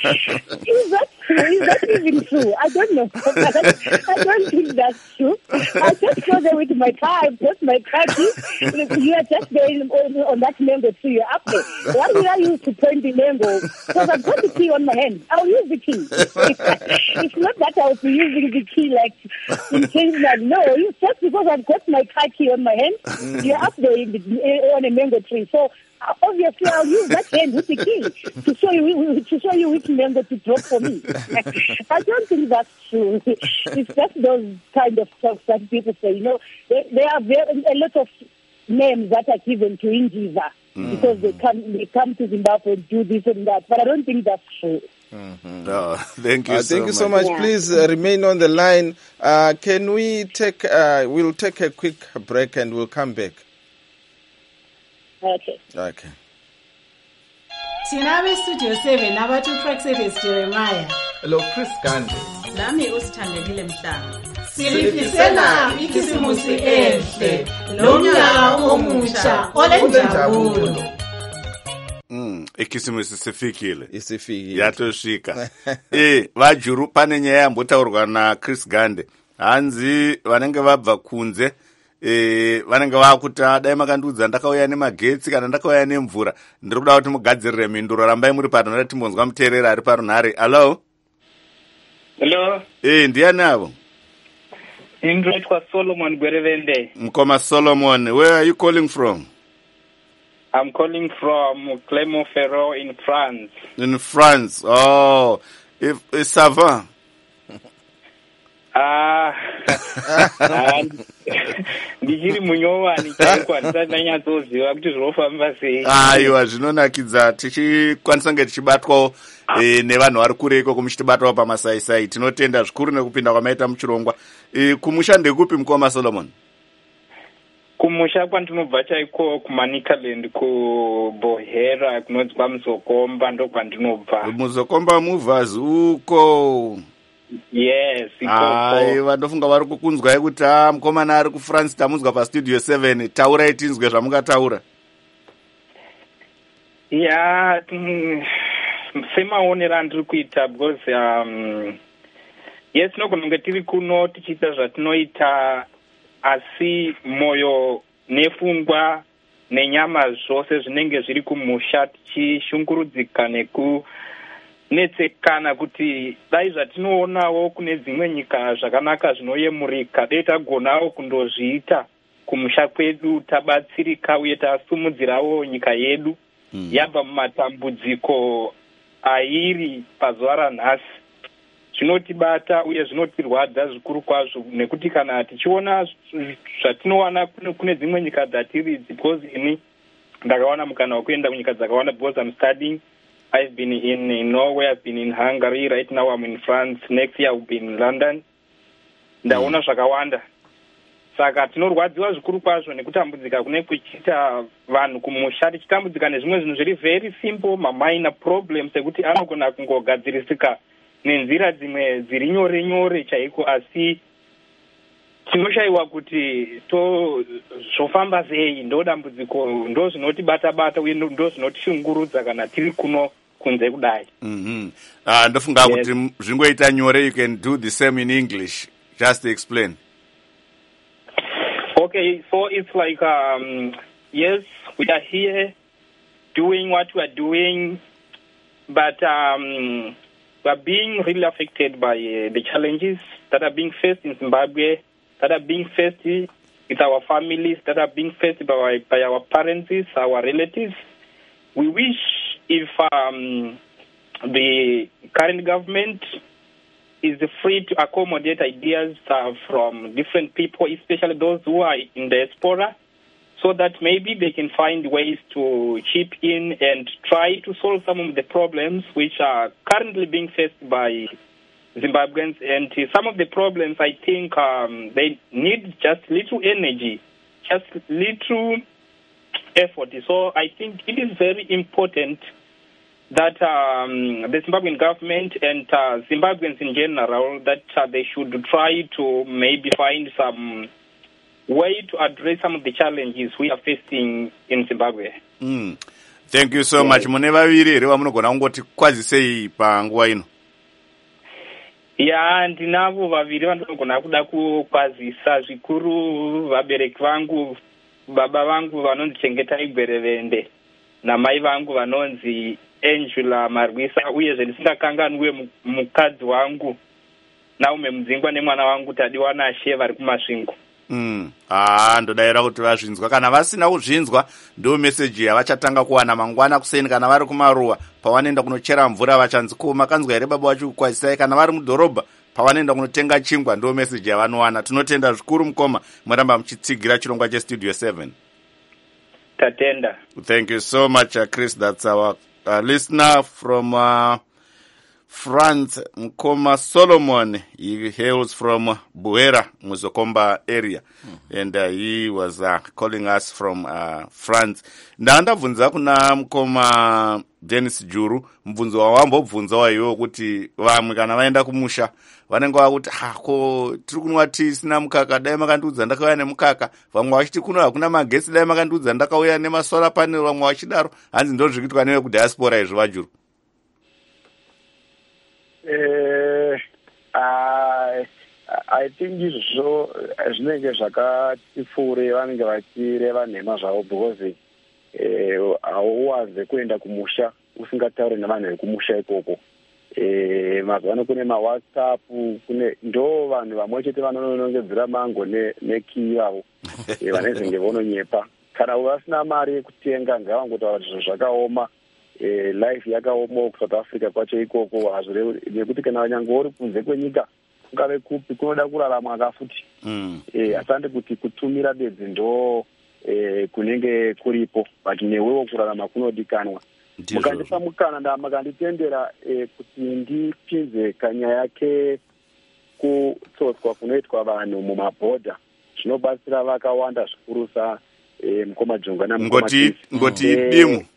Is that true? Is that even true? I don't know. I don't think that's true. I just go there with my car, I just my car key. You are just there on, on that mango tree. You're up there. Why do I use to point the mango? Because I've got the key on my hand. I'll use the key. It's not that I'll be using the key like in case that. No, it's just because I've got my car key on my hand. Mm-hmm. You're up there in the, on a mango tree. So uh, obviously I'll use that hand with the key to show you to show you which mango to drop for me. I don't think that's true. It's just those kind of stuff that people say. You know, there, there are very, a lot of names that are given to Indiva mm. because they come they come to Zimbabwe and do this and that. But I don't think that's true. Mm-hmm. Oh, thank you. Uh, so thank you much. so much. Yeah. Please uh, remain on the line. Uh, can we take? Uh, we'll take a quick break and we'll come back. Okay. Okay. Tinabe Studio seven abatu track service Jeremiah. Hello, Chris Gandhi. Nami usithandekile Mhlanga. Silifisela ikisimusi enhle. Lomnyaka omusha olenjabulo. Mm, ikisimusi sifikile. Isifikile. Yatosvika. Eh, vajuru pane nyaya yambotaurwa na Chris Gandhi. Hanzi vanenge vabva kunze. Eh, vanenge vakuta dai makandiudza ndakauya nemagetsi kana ndakauya nemvura. Ndiri kuda kuti mugadzirire mhinduro rambai muri pano timbonzwa muteereri ari parunhare. Hello? Hello? Eh, ndiani avo? Indroitwa Solomon Gwerevende. Mkoma Solomon, where are you calling from? I'm calling from Clermont-Ferrand in France. In France, oh, if, if ça va? Ah, ndijiri munyowani chaikwa ndisanyatsoziva kuti zvinofamba sei. Aiwa, zvinonakidza tichikwanisa kunge tichibatwawo eh, nevanhu vari kure ikoko muchitibatwawo pamasaisai. Tinotenda zvikuru nekupinda kwamaita muchirongwa. Eh, kumusha ndekupi Mkoma Solomon? Kumusha kwandinobva chaiko kuManicaland kuBohera kunonzi kwaMuzokomba ndokwandinobva. Muzokomba Movers uko. Yes, aiwa ndofunga vari kukunzwai kuti ah mukomana ari kuFrance tamunzwa pastudio seven. Taurai tinzwe zvamungataura. Yeah, semaonero andiri kuita because um, yes nogona kunge tiri kuno tichiita zvatinoita asi moyo nepfungwa nenyama zvose zvinenge zviri kumusha tichishungurudzika nekunetsekana kuti dai zvatinoonawo kune dzimwe nyika zvakanaka zvinoyemurika dai tagonawo kundozviita kumusha kwedu tabatsirika uye tasumudzirawo nyika yedu mm. yabva mumatambudziko airi pazuva ranhasi. Zvinotibata uye zvinotirwadza zvikuru kwazvo nekuti kana tichiona zvatinowana kune dzimwe nyika dzatiri because ini ndakawana mukana wekuenda kunyika dzakawanda because I'm studying. I've been in, in Norway, I've been in Hungary, right now I'm in France, next year I'll be in London. Ndaona zvakawanda. Saka tinorwadziwa zvikuru kwazvo nekutambudzika kune kuchiita vanhu kumusha tichitambudzika nezvimwe zvinhu zviri very simple maminor problems ekuti anogona kungogadzirisika nenzira dzimwe dziri nyore nyore chaiko asi tinoshayiwa kuti to zvofamba sei ndo dambudziko ndo zvinotibata bata uye ndo zvinotishungurudza kana tiri kuno kunze kudai. Mhm. Ah ndofunga kuti zvingoita nyore you can do the same in English. Just explain. Okay, so it's like um yes, we are here doing what we are doing, but um we are being really affected by uh, the challenges that are being faced in Zimbabwe, that are being faced with our families, that are being faced by, by our parents, our relatives. We wish if um, the current government is free to accommodate ideas uh, from different people, especially those who are in diaspora, so that maybe they can find ways to chip in and try to solve some of the problems which are currently being faced by Zimbabweans. And some of the problems, I think, um, they need just little energy, just little effort. So I think it is very important that um, the Zimbabwean government and uh, Zimbabweans in general, that uh, they should try to maybe find some way to address some of the challenges we are facing in Zimbabwe. Mm. Thank you so much. Mune vaviri here vamunogona kungoti kwazisei panguva ino? Ya, ndinavo vaviri vandinogona kuda kukwazisa zvikuru vabereki vangu, baba vangu vanonzi Chengetai Gwerevende namai vangu vanonzi Angela Marwisa, uyezve ndisingakanganwe mukadzi wangu Naume Mudzingwa nemwana wangu Tadiwana She vari kumasvingo. Mm. Ah, ndodaira kuti vazvinzwa. Kana vasina kuzvinzwa ndo message yavachatanga kuwana mangwana kuseni kana vari kumaruwa pavanoenda kunochera mvura vachanzi ko makanzwa here baba wacho kukwazisai, kana vari mudhorobha pavanoenda kunotenga chingwa ndo message yavanowana. Tinotenda zvikuru mukoma muramba muchitsigira chirongwa chestudio seven. Tatenda. Thank you so much, uh, Chris. That's our uh, listener from uh, France, Mkoma Solomon. He hails from Buera, Muzokomba area. Mm-hmm. And uh, he was uh, calling us from uh, France. Ndanda bvunza kuna Mkoma Dennis Juru, mbvunzo wawambo bvunza wayo kuti vamwe kana vaenda kumusha vanenge vakuti ha ko tiri kunwa tisina mukaka, dai makandiudza ndakauya nemukaka. Vamwe vachiti kuno hakuna magesi, dai makandiudza ndakauya nemasolar panel. Vamwe vachidaro. Hanzi ndo zviri kuitwa newe kudiaspora izvo vajuru. Eh, I, I think izvo zvinenge zvakati fure vanenge vachireva nhema zvavo because eh, hauwanze kuenda kumusha usingatauri nevanhu vekumusha ikoko. Eh, mazuvano kune mawhatsapp, kune ndo vanhu vamwe chete vanonongedzera mango nekii vavo eh, vanezenge vononyepa. Kana vasina mari yekutenga ngavangotaura kuti zvinhu zvakaoma. Eh, life yakaoma ku South Africa kwacho ikoko hazvirevi nekuti kana vanyange uri kunze kwenyika ungave kupi kunoda kurarama akafuti. Mm. Eh, asante kuti kutumira bedzi ndo eh, kunenge kuripo, but newewo kurarama kunodikanwa. Mukandipa mukana nda makanditendera eh, kuti ndipinze kanya yake kutsotswa kunoitwa vanhu mumabhodha zvinobatsira vakawanda zvikurusa eh, Mukoma Jonga na Mukoma ngoti ngoti eh, dimu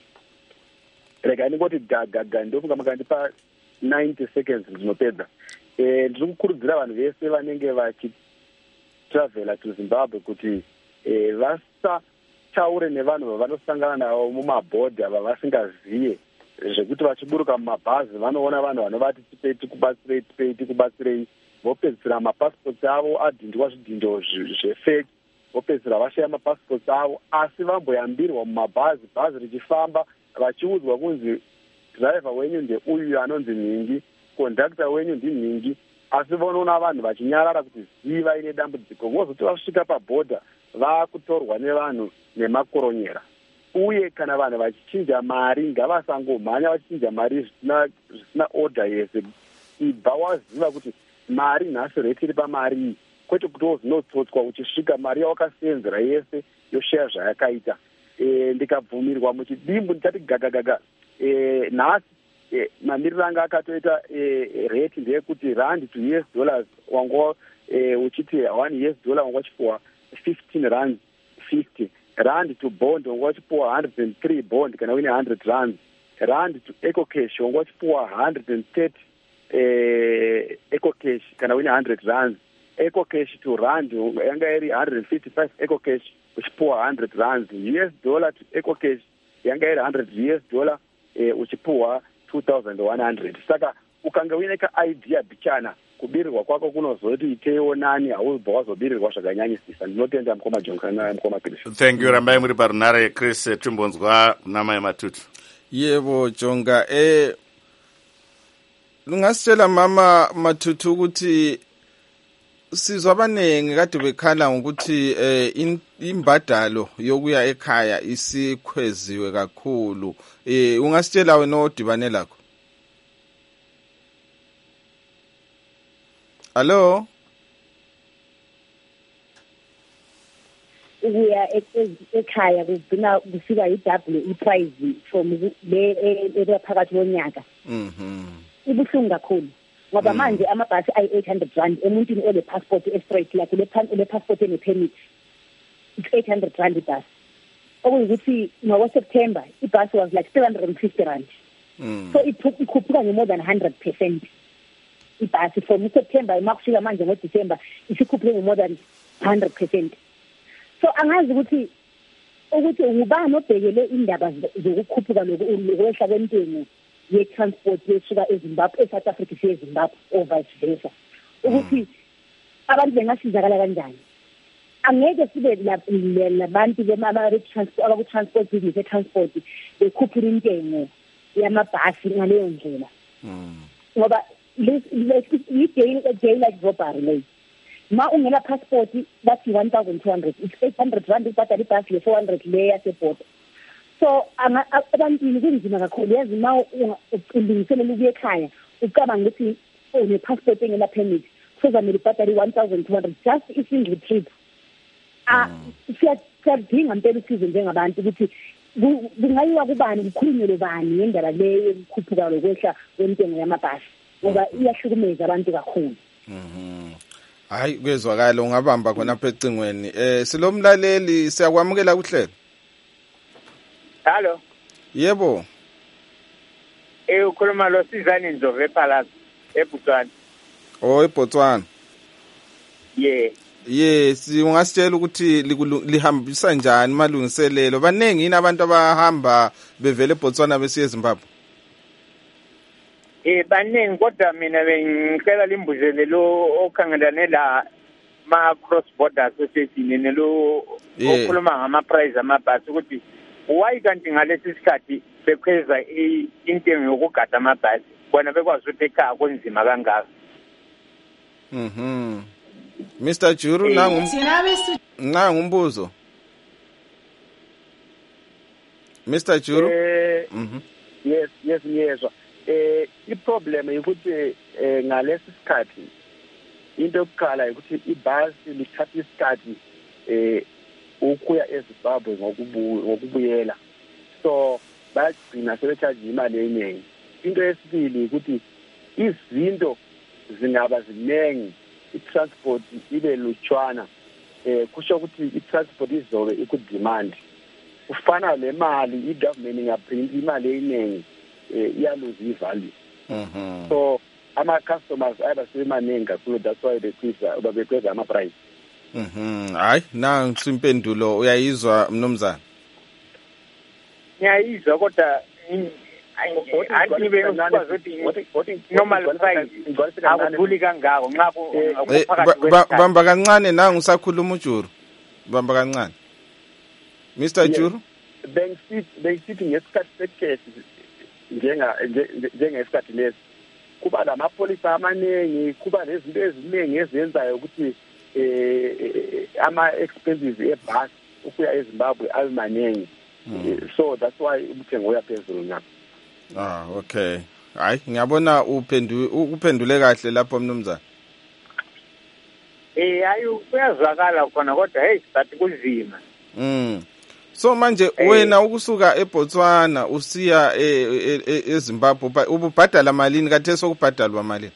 rega ndingoti gagaga ndofunga makandipa ninety seconds dzinopedza. Eh, ndiri kukurudzira vanhu vese vanenge vachitravela to Zimbabwe kuti eh, vasataure nevanhu vavanosangana navo mumabhodha vavasingaziye, zvekuti vachiburuka mumabhazi vanoona vanhu vanovati tipei tikubatsirei tipei tikubatsirei, vopedzisira mapasipoti avo adhindwa zvidhindo zvefake, vopedzisira vashaya mapasipoti avo, asi vamboyambirwa mumabhazi, bhazi richifamba vachiudzwa kunzi driver wenyu ndeuyu anonzi Nhingi, conductor wenyu ndinhingi, asi vonoona vanhu vachinyarara kuti ziva ine dambudziko. Vozoti vasvika pabhodha vakutorwa nevanhu nemakoronyera. Uye kana vanhu vachichinja mari ngavasangomhanya vachichinja mari zvisina zvisina order yese. Ibva waziva kuti mari nhasi rate iri pamari iyi, kwete kuti wozinotsotswa uchisvika mari yawakasenzera yese yoshaya zvayakaita. E, ndikabvumirwa muchidimbu ndikati gagagaga e, nhasi e, mamiriro anga akatoita e, rate ndeyekuti rand to U S dollars wanga e, uchiti one U S dollar wanga uchipuwa fifteen rand fifty, rand to bond wanga uchipuwa one hundred and three bond kana wine one hundred rand, rand to eco cash wanga uchipuwa one hundred and thirty e, eco cash kana wine one hundred rand, eco cash to rand yanga iri one hundred and fifty-five eco cash uchipuwa one hundred rands, U S dollar to eco cash yanga iri one hundred U S dollar eh, uchipuwa two thousand one hundred. Saka ukanga uine ka idea bichana kubirirwa kwako kunozoti itewo nani haubva wazobirirwa zvakanyanyisisa. Ndinotenda Mukoma Jonga na Mukoma Chris. Thank you. Rambai muri parunare Chris Tumbonzwa namai Matutu. Yebo Jonga, eh lungasitshela mama Matutu ukuthi sizwa abanengi kade bekhala ngokuthi eh imbadalo yokuya ekhaya isikhweziwe kakhulu. Eh ungasitshela wena odibane lakho? Hello? Ukuya ekhaya kugcina kufika i-double i-price from le ephakathi konyaka. Mhm. Ibuhlungu kakhulu. Ngoba manje amabhasi ayi eight hundred rand emuntwini ole passport e-straight like le le passport ene permit, it's eight hundred rand ibhasi. Okuyukuthi ngoba September ibhasi was like seven hundred fifty rand. Mm. So it took ikhuphuka nge more than one hundred percent. Ibhasi from September imakufika manje ngo December isikhuphuke nge more than one hundred percent. So angazi ukuthi ukuthi ubani obhekele indaba zokukhuphuka lokwehla kwentengo ye-transport yesuka eZimbabwe e-South Africa siye eZimbabwe or vice versa ukuthi abantu bengasizakala kanjani. Angeke sibe labantu abaku-transport business e-transport bekhuphula intengo yamabhasi ngaleyo ndlela ngoba i-daylight robbery leyo. Ma ungela passport bathi one thousand two hundred, it's eight hundred rand ubhadala ibhasi le four hundred le yasebhoda. So abantwini kunzima kakhulu yazi ma ulungiselela ukuya ekhaya ucabanga ukuthi une-passport engela permit sozamele ubhadala one thousand two hundred just i-single trip. Ah, siyadinga mpela usizo njengabantu ukuthi kungayiwa kubani kukhulunywe bani ngendaba leyo yokukhuphuka lokwehla kwentengo yamabhasi ngoba iyahlukumeza abantu kakhulu. Mhm. Hayi kwezwakala ungabamba khona apha ecingweni. Eh silomlaleli siyakwamukela kuhlelo. Hello. Yebo. Eh ukhuluma lo Sizani Ndlovu ePalace eBotswana. Oh eBotswana. Yeah. Yes, ungasitshela ukuthi lihambisa njani malungiselelo. Banengi yini abantu abahamba bevele eBotswana besiye eZimbabwe? Eh baningi kodwa mina bengicela limbuzele lo okhangelane la ma cross border association nelo okhuluma ngama price amabhasi ukuthi why kanti ngalesi sikhathi bekhweza intengo yokugada amabhasi bona bekwazi ukuthi ekhaya konzima kangaka. Mhm. Mister Juru nangu nangu umbuzo. Mister Juru? Eh mhm. Yes, yes ngiyezwa. Eh iproblem ukuthi eh ngalesi sikhathi into yokukhala ukuthi ibhasi lithatha isikhathi eh ukuya eZimbabwe ngokubuyela. So bagcina sebecharge imali eningi. Into yesibili ukuthi izinto zingaba zinengi i-transport ibe lutshwana eh kusho ukuthi i-transport izobe ikudemand. Ufana le mali i-government ingaprint imali eningi iyaluza ivalue. Mhm. So ama customers ayabasemaningi kakhulu, that's why bekhwisa babekhweza ama price. Mhm. Hayi nangu simpendulo uyayizwa mnumzana. Ngiyayizwa kodwa anti bengikwazi ukuthi normal price akudluli kangako nxa kuphakathi bamba kancane nangu usakhuluma uJuru. Bamba kancane. Mister Juru? Bengisithi bengisithi ngesikhathi sekhethi njenga njengesikhathi lesi kuba lamapolisa amaningi, kuba lezinto eziningi ezenzayo ukuthi eh ama expenses ebus ukuya eZimbabwe ayimaningi. So that's why umthengo uyaphezulu ngapha. Ah okay. Hayi ngiyabona uphendule uphendule kahle lapho mnumzana. Eh ayu kuyazwakala khona kodwa hey bathi kunzima. Mm. So manje wena ukusuka eBotswana usiya eZimbabwe ububhadala malini kathe sokubhadalwa malini?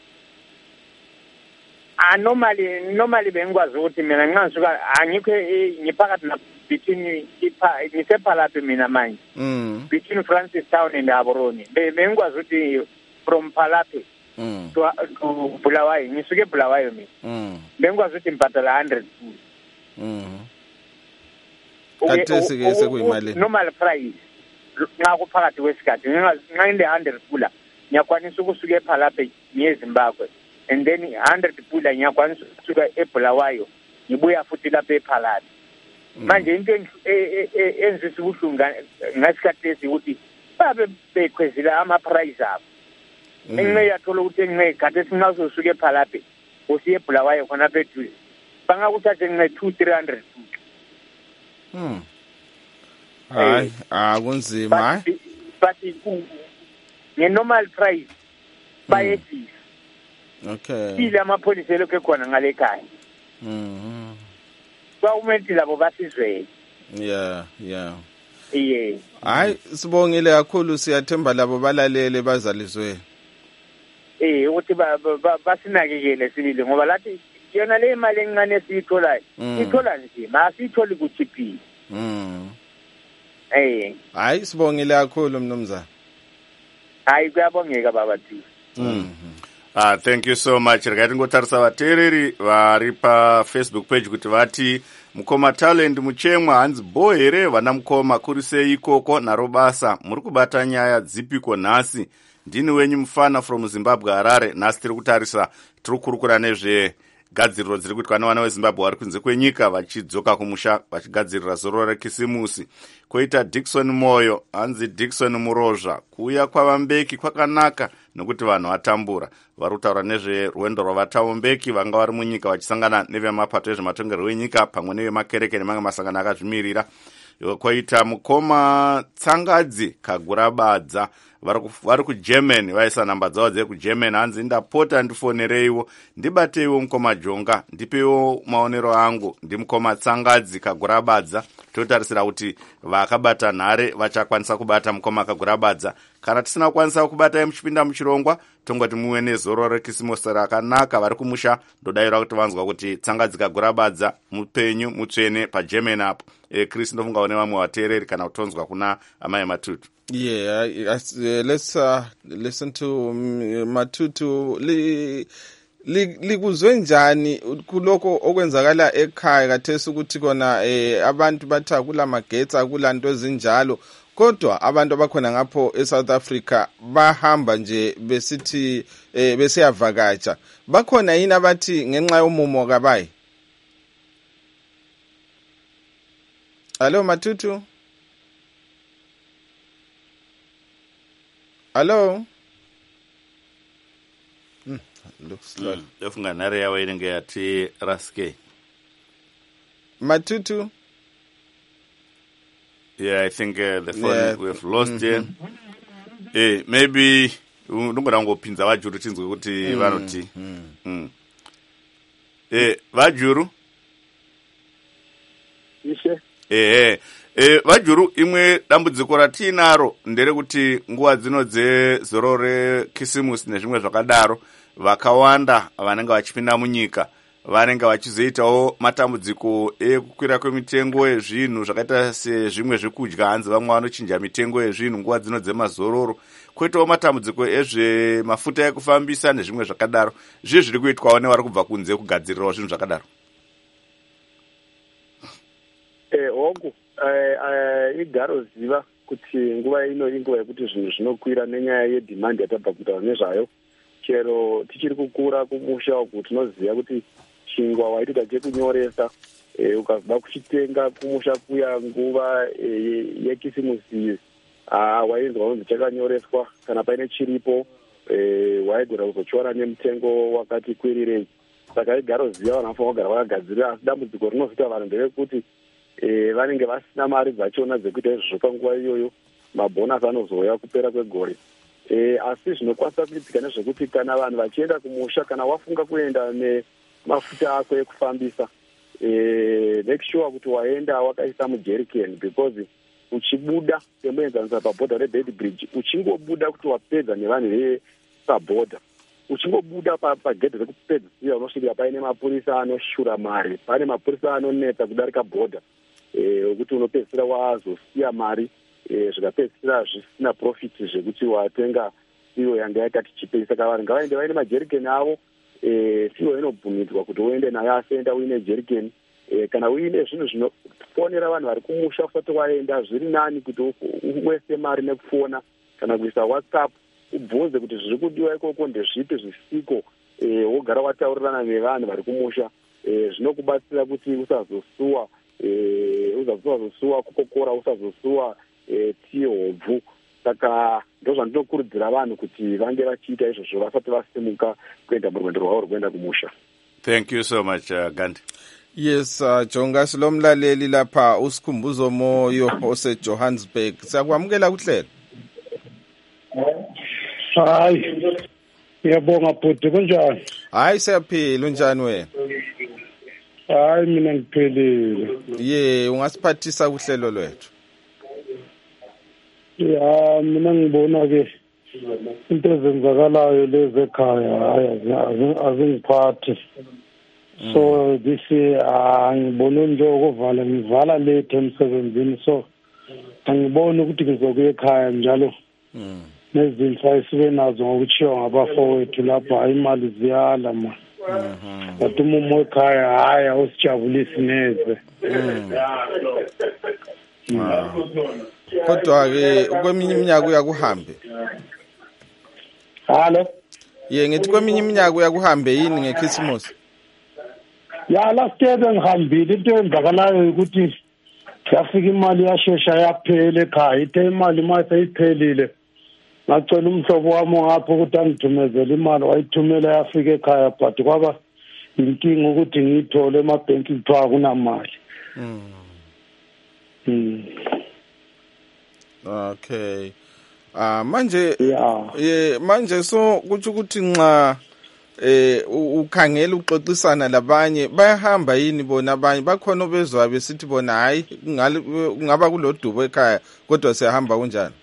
Ah normally normally bengikwazi ukuthi mina nxa ngisuka angikho ngiphakathi na between ipha ngisephalaphi mina manje. Mm. Between Francis Town and Aboroni. Bengikwazi ukuthi from Phalapi mm. to, to Bulawayo ngisuke eBulawayo mina. Mm. Bengikwazi ukuthi ngibhadala one hundred. Mhm. Kathe sike sekuyimali. Normal price nxa kuphakathi kwesikhathi nxa nginde one hundred pula ngiyakwanisa ukusuka ePhalape ngiye eZimbabwe and then one hundred pula ngiyakwanisa ukusuka eBulawayo ngibuya futhi lapha ePhalape. Manje into enzisa ubuhlungu ngasikhathi lesi ukuthi babe bekhwezela ama price abo. Enxe yathola ukuthi enxe kade singazosuka ePhalape usiye eBulawayo khona bethu bangakuthatha enxe two three hundred. Hmm. Hayi, akunzima hayi. But nge normal price bayethi. Okay. Ile amapolisi lokho khona ngale ekhaya. Mhm. Kwawumenti labo basizwe. Yeah, yeah. Yeah. Hayi, sibongile kakhulu siyathemba labo balalele bazalizwe. Eh, ukuthi basinakekele sibili ngoba lathi yona le imali encane esiyitholayo ithola nje masitholi kuchiphile. Mhm. Eh. Hayi sibongile kakhulu mnumzana. Hayi kuyabongeka baba T. Mhm. Ah thank you so much. Regarding ngotarisa vateereri vari pa Facebook page kuti vati mukoma talent muchemwa hanzi bo here vana mukoma kuri sei ikoko naro basa muri kubata nyaya dzipiko nhasi ndini wenyu mufana from Zimbabwe Harare. Nhasi tiri kutarisa tiri kurukura nezvegadziriro dziri kuitwa nevana vezimbabwe vari kunze kwenyika vachidzoka kumusha vachigadzirira zororo rekisimusi. Koita Dickson Moyo hanzi Dickson Murozva kuuya kwavambeki kwakanaka nokuti vanhu vatambura. Vari kutaura nezverwendo rwavatambeki vanga vari munyika vachisangana nevemapato ezvematongerwo enyika pamwe nevemakereke nemamwe masangano akazvimirira. Koita mukoma Tsangadzi Kagurabadza vari kugermany vaisa nhamba dzavo dzekugermany hanzi ndapota ndifonereiwo ndibateiwo mukoma Jonga ndipeiwo maonero angu ndimukoma Tsangadzi Kagurabadza. Totarisira kuti vakabata nhare vachakwanisa kubata mukoma Kagurabadza. Kana tisina kukwanisa kubatai muchipinda muchirongwa tongoti muwe nezororo rekisimusi rakanaka vari kumusha. Ndodayira kuti vanzwa kuti Tsangadzi Kagurabadza mupenyu mutsvene pagermany apo. E, Chris ndofunga une vamwe vateereri kana kutonzwa kuna amai Matutu. Yeah, uh, let's uh, listen to um, Matutu. Li likuzwe njani kuloko okwenzakala ekhaya kathesi ukuthi kona eh, abantu batha kula magetsi akula nto ezinjalo, kodwa abantu abakhona ngapho eSouth Africa bahamba nje besithi eh, besiyavakatsha. Bakhona yini abathi ngenxa yomumo kabayi? Hello Matutu. Hello. Hmm, looks like ndofunga nhare yavo inenge yati raske. Matutu. Yeah, I think uh, the phone Yeah. we have lost Mhm. it. Eh, maybe ndongoda ngopinza vajuru tinzwe kuti Mm, vanoti. mm. Mm. Eh, vajuru. Ishe. Eh, eh, vajuru imwe dambudziko ratinaro nderekuti nguva dzino dzezororo rekisimusi nezvimwe zvakadaro vakawanda vanenge vachipinda munyika vanenge vachizoitawo matambudziko ekukwira kwemitengo yezvinhu zvakaita sezvimwe zvekudya. Hanzi vamwe vanochinja mitengo yezvinhu nguva dzino dzemazororo. Koitawo matambudziko ezvemafuta ekufambisa nezvimwe zvakadaro. Zviye zviri kuitwawo nevari kubva kunze kugadzirirawo zvinhu zvakadaro. Eh hongu eh eh igaro ziva kuti nguva ino inguva yekuti zvinhu zvinokwira nenyaya yedemand yatabva kutaura nezvayo. Chero tichiri kukura kumusha uku tinoziva kuti chingwa waitoita chekunyoresa eh ukabva kuchitenga kumusha kuya nguva eh, yekisimusi ah wainzwa kuti chakanyoreswa kana paine chiripo eh waigona kuzochiwana nemutengo wakati kwirirei. Saka igaro ziva vanhu vanofanira kugara vakagadzirira. Asi dambudziko rinozoita vanhu nderekuti eh vanenge vasina mari dzachona dzekuita izvozvo panguva iyoyo. Mabhonasi anozouya kupera kwegore. Eh asi zvinokwanisa kuitika nezvekuti kana vanhu vachienda kumusha kana wafunga kuenda nemafuta ako ekufambisa eh make sure kuti waenda wakaisa mujerrycan, because uchibuda semboenzanisa pabhodha rebed bridge uchingobuda kuti wapedza nevanhu vepabhodha uchingobuda pagedhe rekupedzisira unosvika paine mapurisa anoshura mari, pane mapurisa anonetsa kudarika bhodha eh ukuthi unopedzisira wazosiya mari eh zvikapedzisira zvisina profit zvekuti watenga iyo yanga yakati chipei. Saka vanhu ngavaende vaine majerikeni avo. eh siyo inobvumidzwa kuti uende nayo asenda uine jerikeni. eh kana uine zvinhu zvinofonera vanhu vari kumusha usati waenda zviri nani kuti uwese mari nekufona kana kuisa WhatsApp ubvunze kuti zviri kudiwa ikoko ndezvipi zvisiko. eh wogara wataurirana nevanhu vari kumusha. eh zvinokubatsira kuti usazosuwa eh usazosuwa kukokora, usazosuwa eh tii hobvu. Saka ndo zvandinokurudzira vanhu kuti vange vachiita izvozvo vasati vasimuka kuenda murwendo rwavo rwekuenda kumusha. Thank you so much uh, Gandhi. Yes, uh, Jonga silomlaleli lapha usikhumbuzo moyo ose Johannesburg. Siyakwamukela kuhlela. Hayi. Ngiyabonga bhuti kunjani? Hayi siyaphila, unjani wena? Hayi mina ngiphelile. Ye, ungasiphathisa kuhlelo lwethu. Ya mina ngibona ke into ezenzakalayo lezi ekhaya hayi azingiphathi. So this angibona nje ukuvala ngivala late emsebenzini, so angiboni ukuthi ngizokuya ekhaya njalo. Mhm. Nezinto ayisibe nazo ngokuchiwa ngabafowethu lapha imali ziyala ma. but umumo ekhaya hayi awusijabulisi neze. Kodwa ke kweminye iminyaka uyakuhambe. Hallo. Ye ngithi kweminye iminyaka uyakuhambe yini ngeChristmas? Ya last year bengihambile into eyenzakalayo ukuthi yafika imali yashesha yaphela ekhaya ithe imali mase iphelile ngacela umhlobo wami ngapho ukuthi angithumezele imali wayithumela yafika ekhaya but kwaba inkinga ukuthi ngiyithole emabhenki kuthiwa kunamali. Mm. Okay. Ah manje eh manje so kuthi ukuthi nxa eh ukhangela uxoxisana labanye bayahamba yini bona abanye bakhona obezwa besithi bona hayi ngaba kulodubo ekhaya kodwa siyahamba kunjani?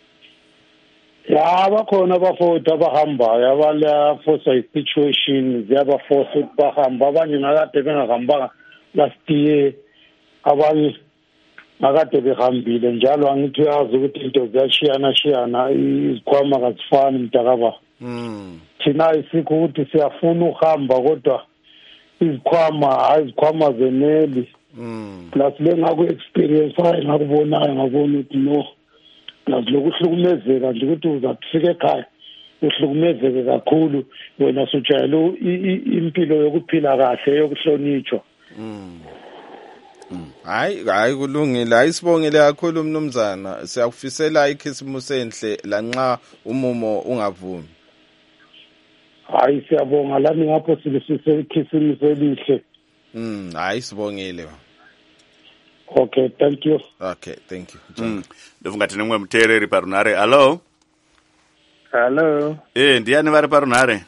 Ya bakhona abafowethu abahambayo abala force situation ziyabaforce ukuthi bahamba abanye nakade bengahambanga last year abanye nakade behambile njalo angithi uyazi ukuthi into ziyashiyana shiyana izikhwama kazifani mntakaba. Mm. Thina isikho ukuthi siyafuna uhamba kodwa izikhwama ayizikhwama zeneli. Mm. Plus lengaku experience hayi ngakubonayo ngabona ukuthi no nazokuhlukumezeka nje ukuthi uzafika ekhaya uhlukumezeke kakhulu wena sujayele impilo yokuphila kahle yokuhlonitshwa. Mm. Hayi hayi kulungile ayisibongele kakhulu mnumzana siyakufisela iChristmas enhle lanxa umumo ungavumi. Hayi siyabonga lami ngapho silisise iChristmas elihle. Mm hayi sibongile. Okay, thank you. Okay, thank you. Mm. Ndofungathi nemwe mtereri parunare. Hello. Hello. Eh ndiani vari parunare?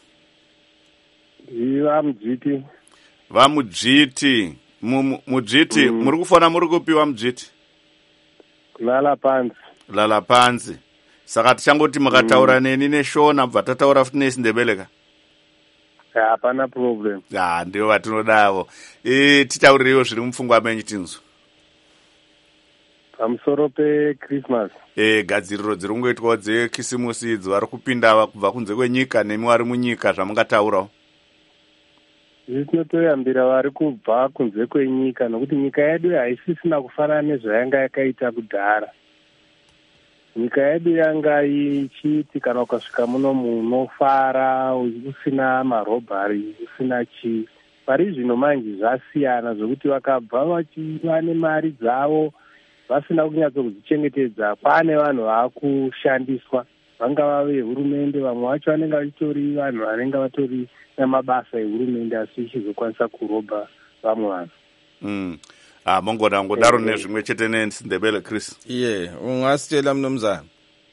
Iva mujiti. Va mujiti. Mujiti mm. muri kufona muri kupiwa mujiti? Lala pansi. Lala pansi. Saka tichangoti makataura mm. neni neshona bva tataura futi nesindebeleka. Hapana problem. Ah ndio vatinodavo. Eh titaurirewo zviri mupfungwa menyu tinzwa. Pamusoro peChristmas. Eh gadziriro dziri kungoitwa dzeKisimusi idzo vari kupinda kubva kunze kwenyika nemi vari munyika zvamungataurawo. Zvinotoyambira vari kubva kunze kwenyika nokuti nyika yedu haisisina kufanana nezvayanga yakaita kudhara. Nyika yedu yanga ichiti kana ukasvika muno munofara usina marobhari usina chi. Pari zvino manje zvasiyana zvokuti vakabva vachiva nemari dzavo vasina kunyatso kuzvichengetedza. Pane vanhu vakushandiswa vangava vehurumende vamwe vacho vanenge vachitori vanhu vanenge vatori namabasa ehurumende asi ichizokwanisa kurobha vamwe vanhu. Mm. Ah mongoda ngodaro nezvimwe chete nesindebele Chris. Iye ungasitshela mnumzana.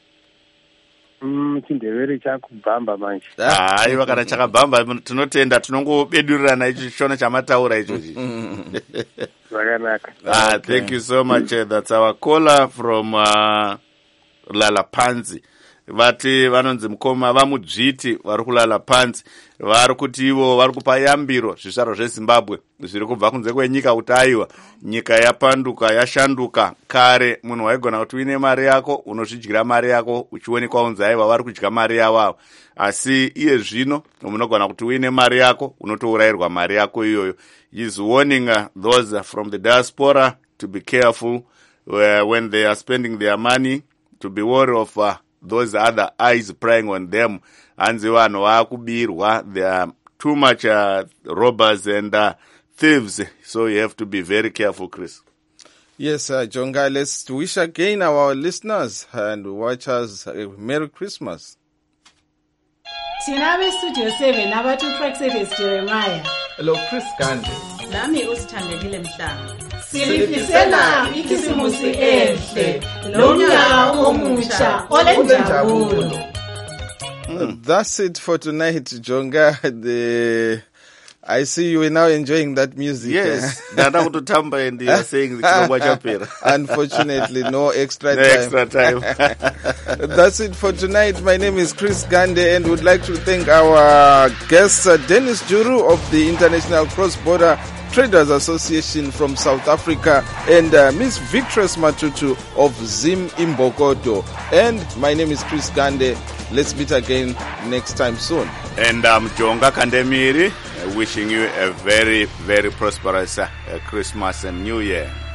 Mm chindebele chakubhamba manje. Hayi vakana chakabhamba tinotenda tinongobedurirana ichi chona chamataura icho. Zvakanaka. Ah thank you so much. That's our caller from uh, Lala Panzi. Vati vanonzi mukoma vamujiti vari kulala pansi vari kuti ivo vari kupa yambiro zvizvaro zveZimbabwe zviri kubva kunze kwenyika kuti aiwa nyika yapanduka yashanduka kare munhu waigona kuti uine mari yako unozvidyira mari yako uchionekwa unzi aiwa vari kudya mari yavavo asi iye zvino munogona kuti uine mari yako unotourayirwa mari yako iyoyo. He's warning uh, those from the diaspora to be careful uh, when they are spending their money, to be wary of uh, those other eyes prying on them. Anzi vanhu vakubirwa, there are too much uh, robbers and uh, thieves, so you have to be very careful, Chris. Yes, uh, Jonga, let's wish again our listeners and watchers uh, Merry Christmas. Tina be Studio seven abatu Track Service Jeremiah. Hello Chris Gandhi. Nami usithandekile Mhlanga. Silifisela ikhisimusi enhle lonyaka omusha olenjabulo. That's it for tonight, Jonga. The I see you are now enjoying that music. Yes, Dada Kututamba and you are saying the Chilongwa Chapira. Unfortunately, no extra no time. extra time. That's it for tonight. My name is Chris Gande and would like to thank our guest, uh, Dennis Juru of the International Cross Border Traders Association from South Africa, and uh, Miss Victress Matutu of Zim Imbokodo. And my name is Chris Gande. Let's meet again next time soon. And I'm Jonga Kandemiri, wishing you a very, very prosperous uh, Christmas and New Year.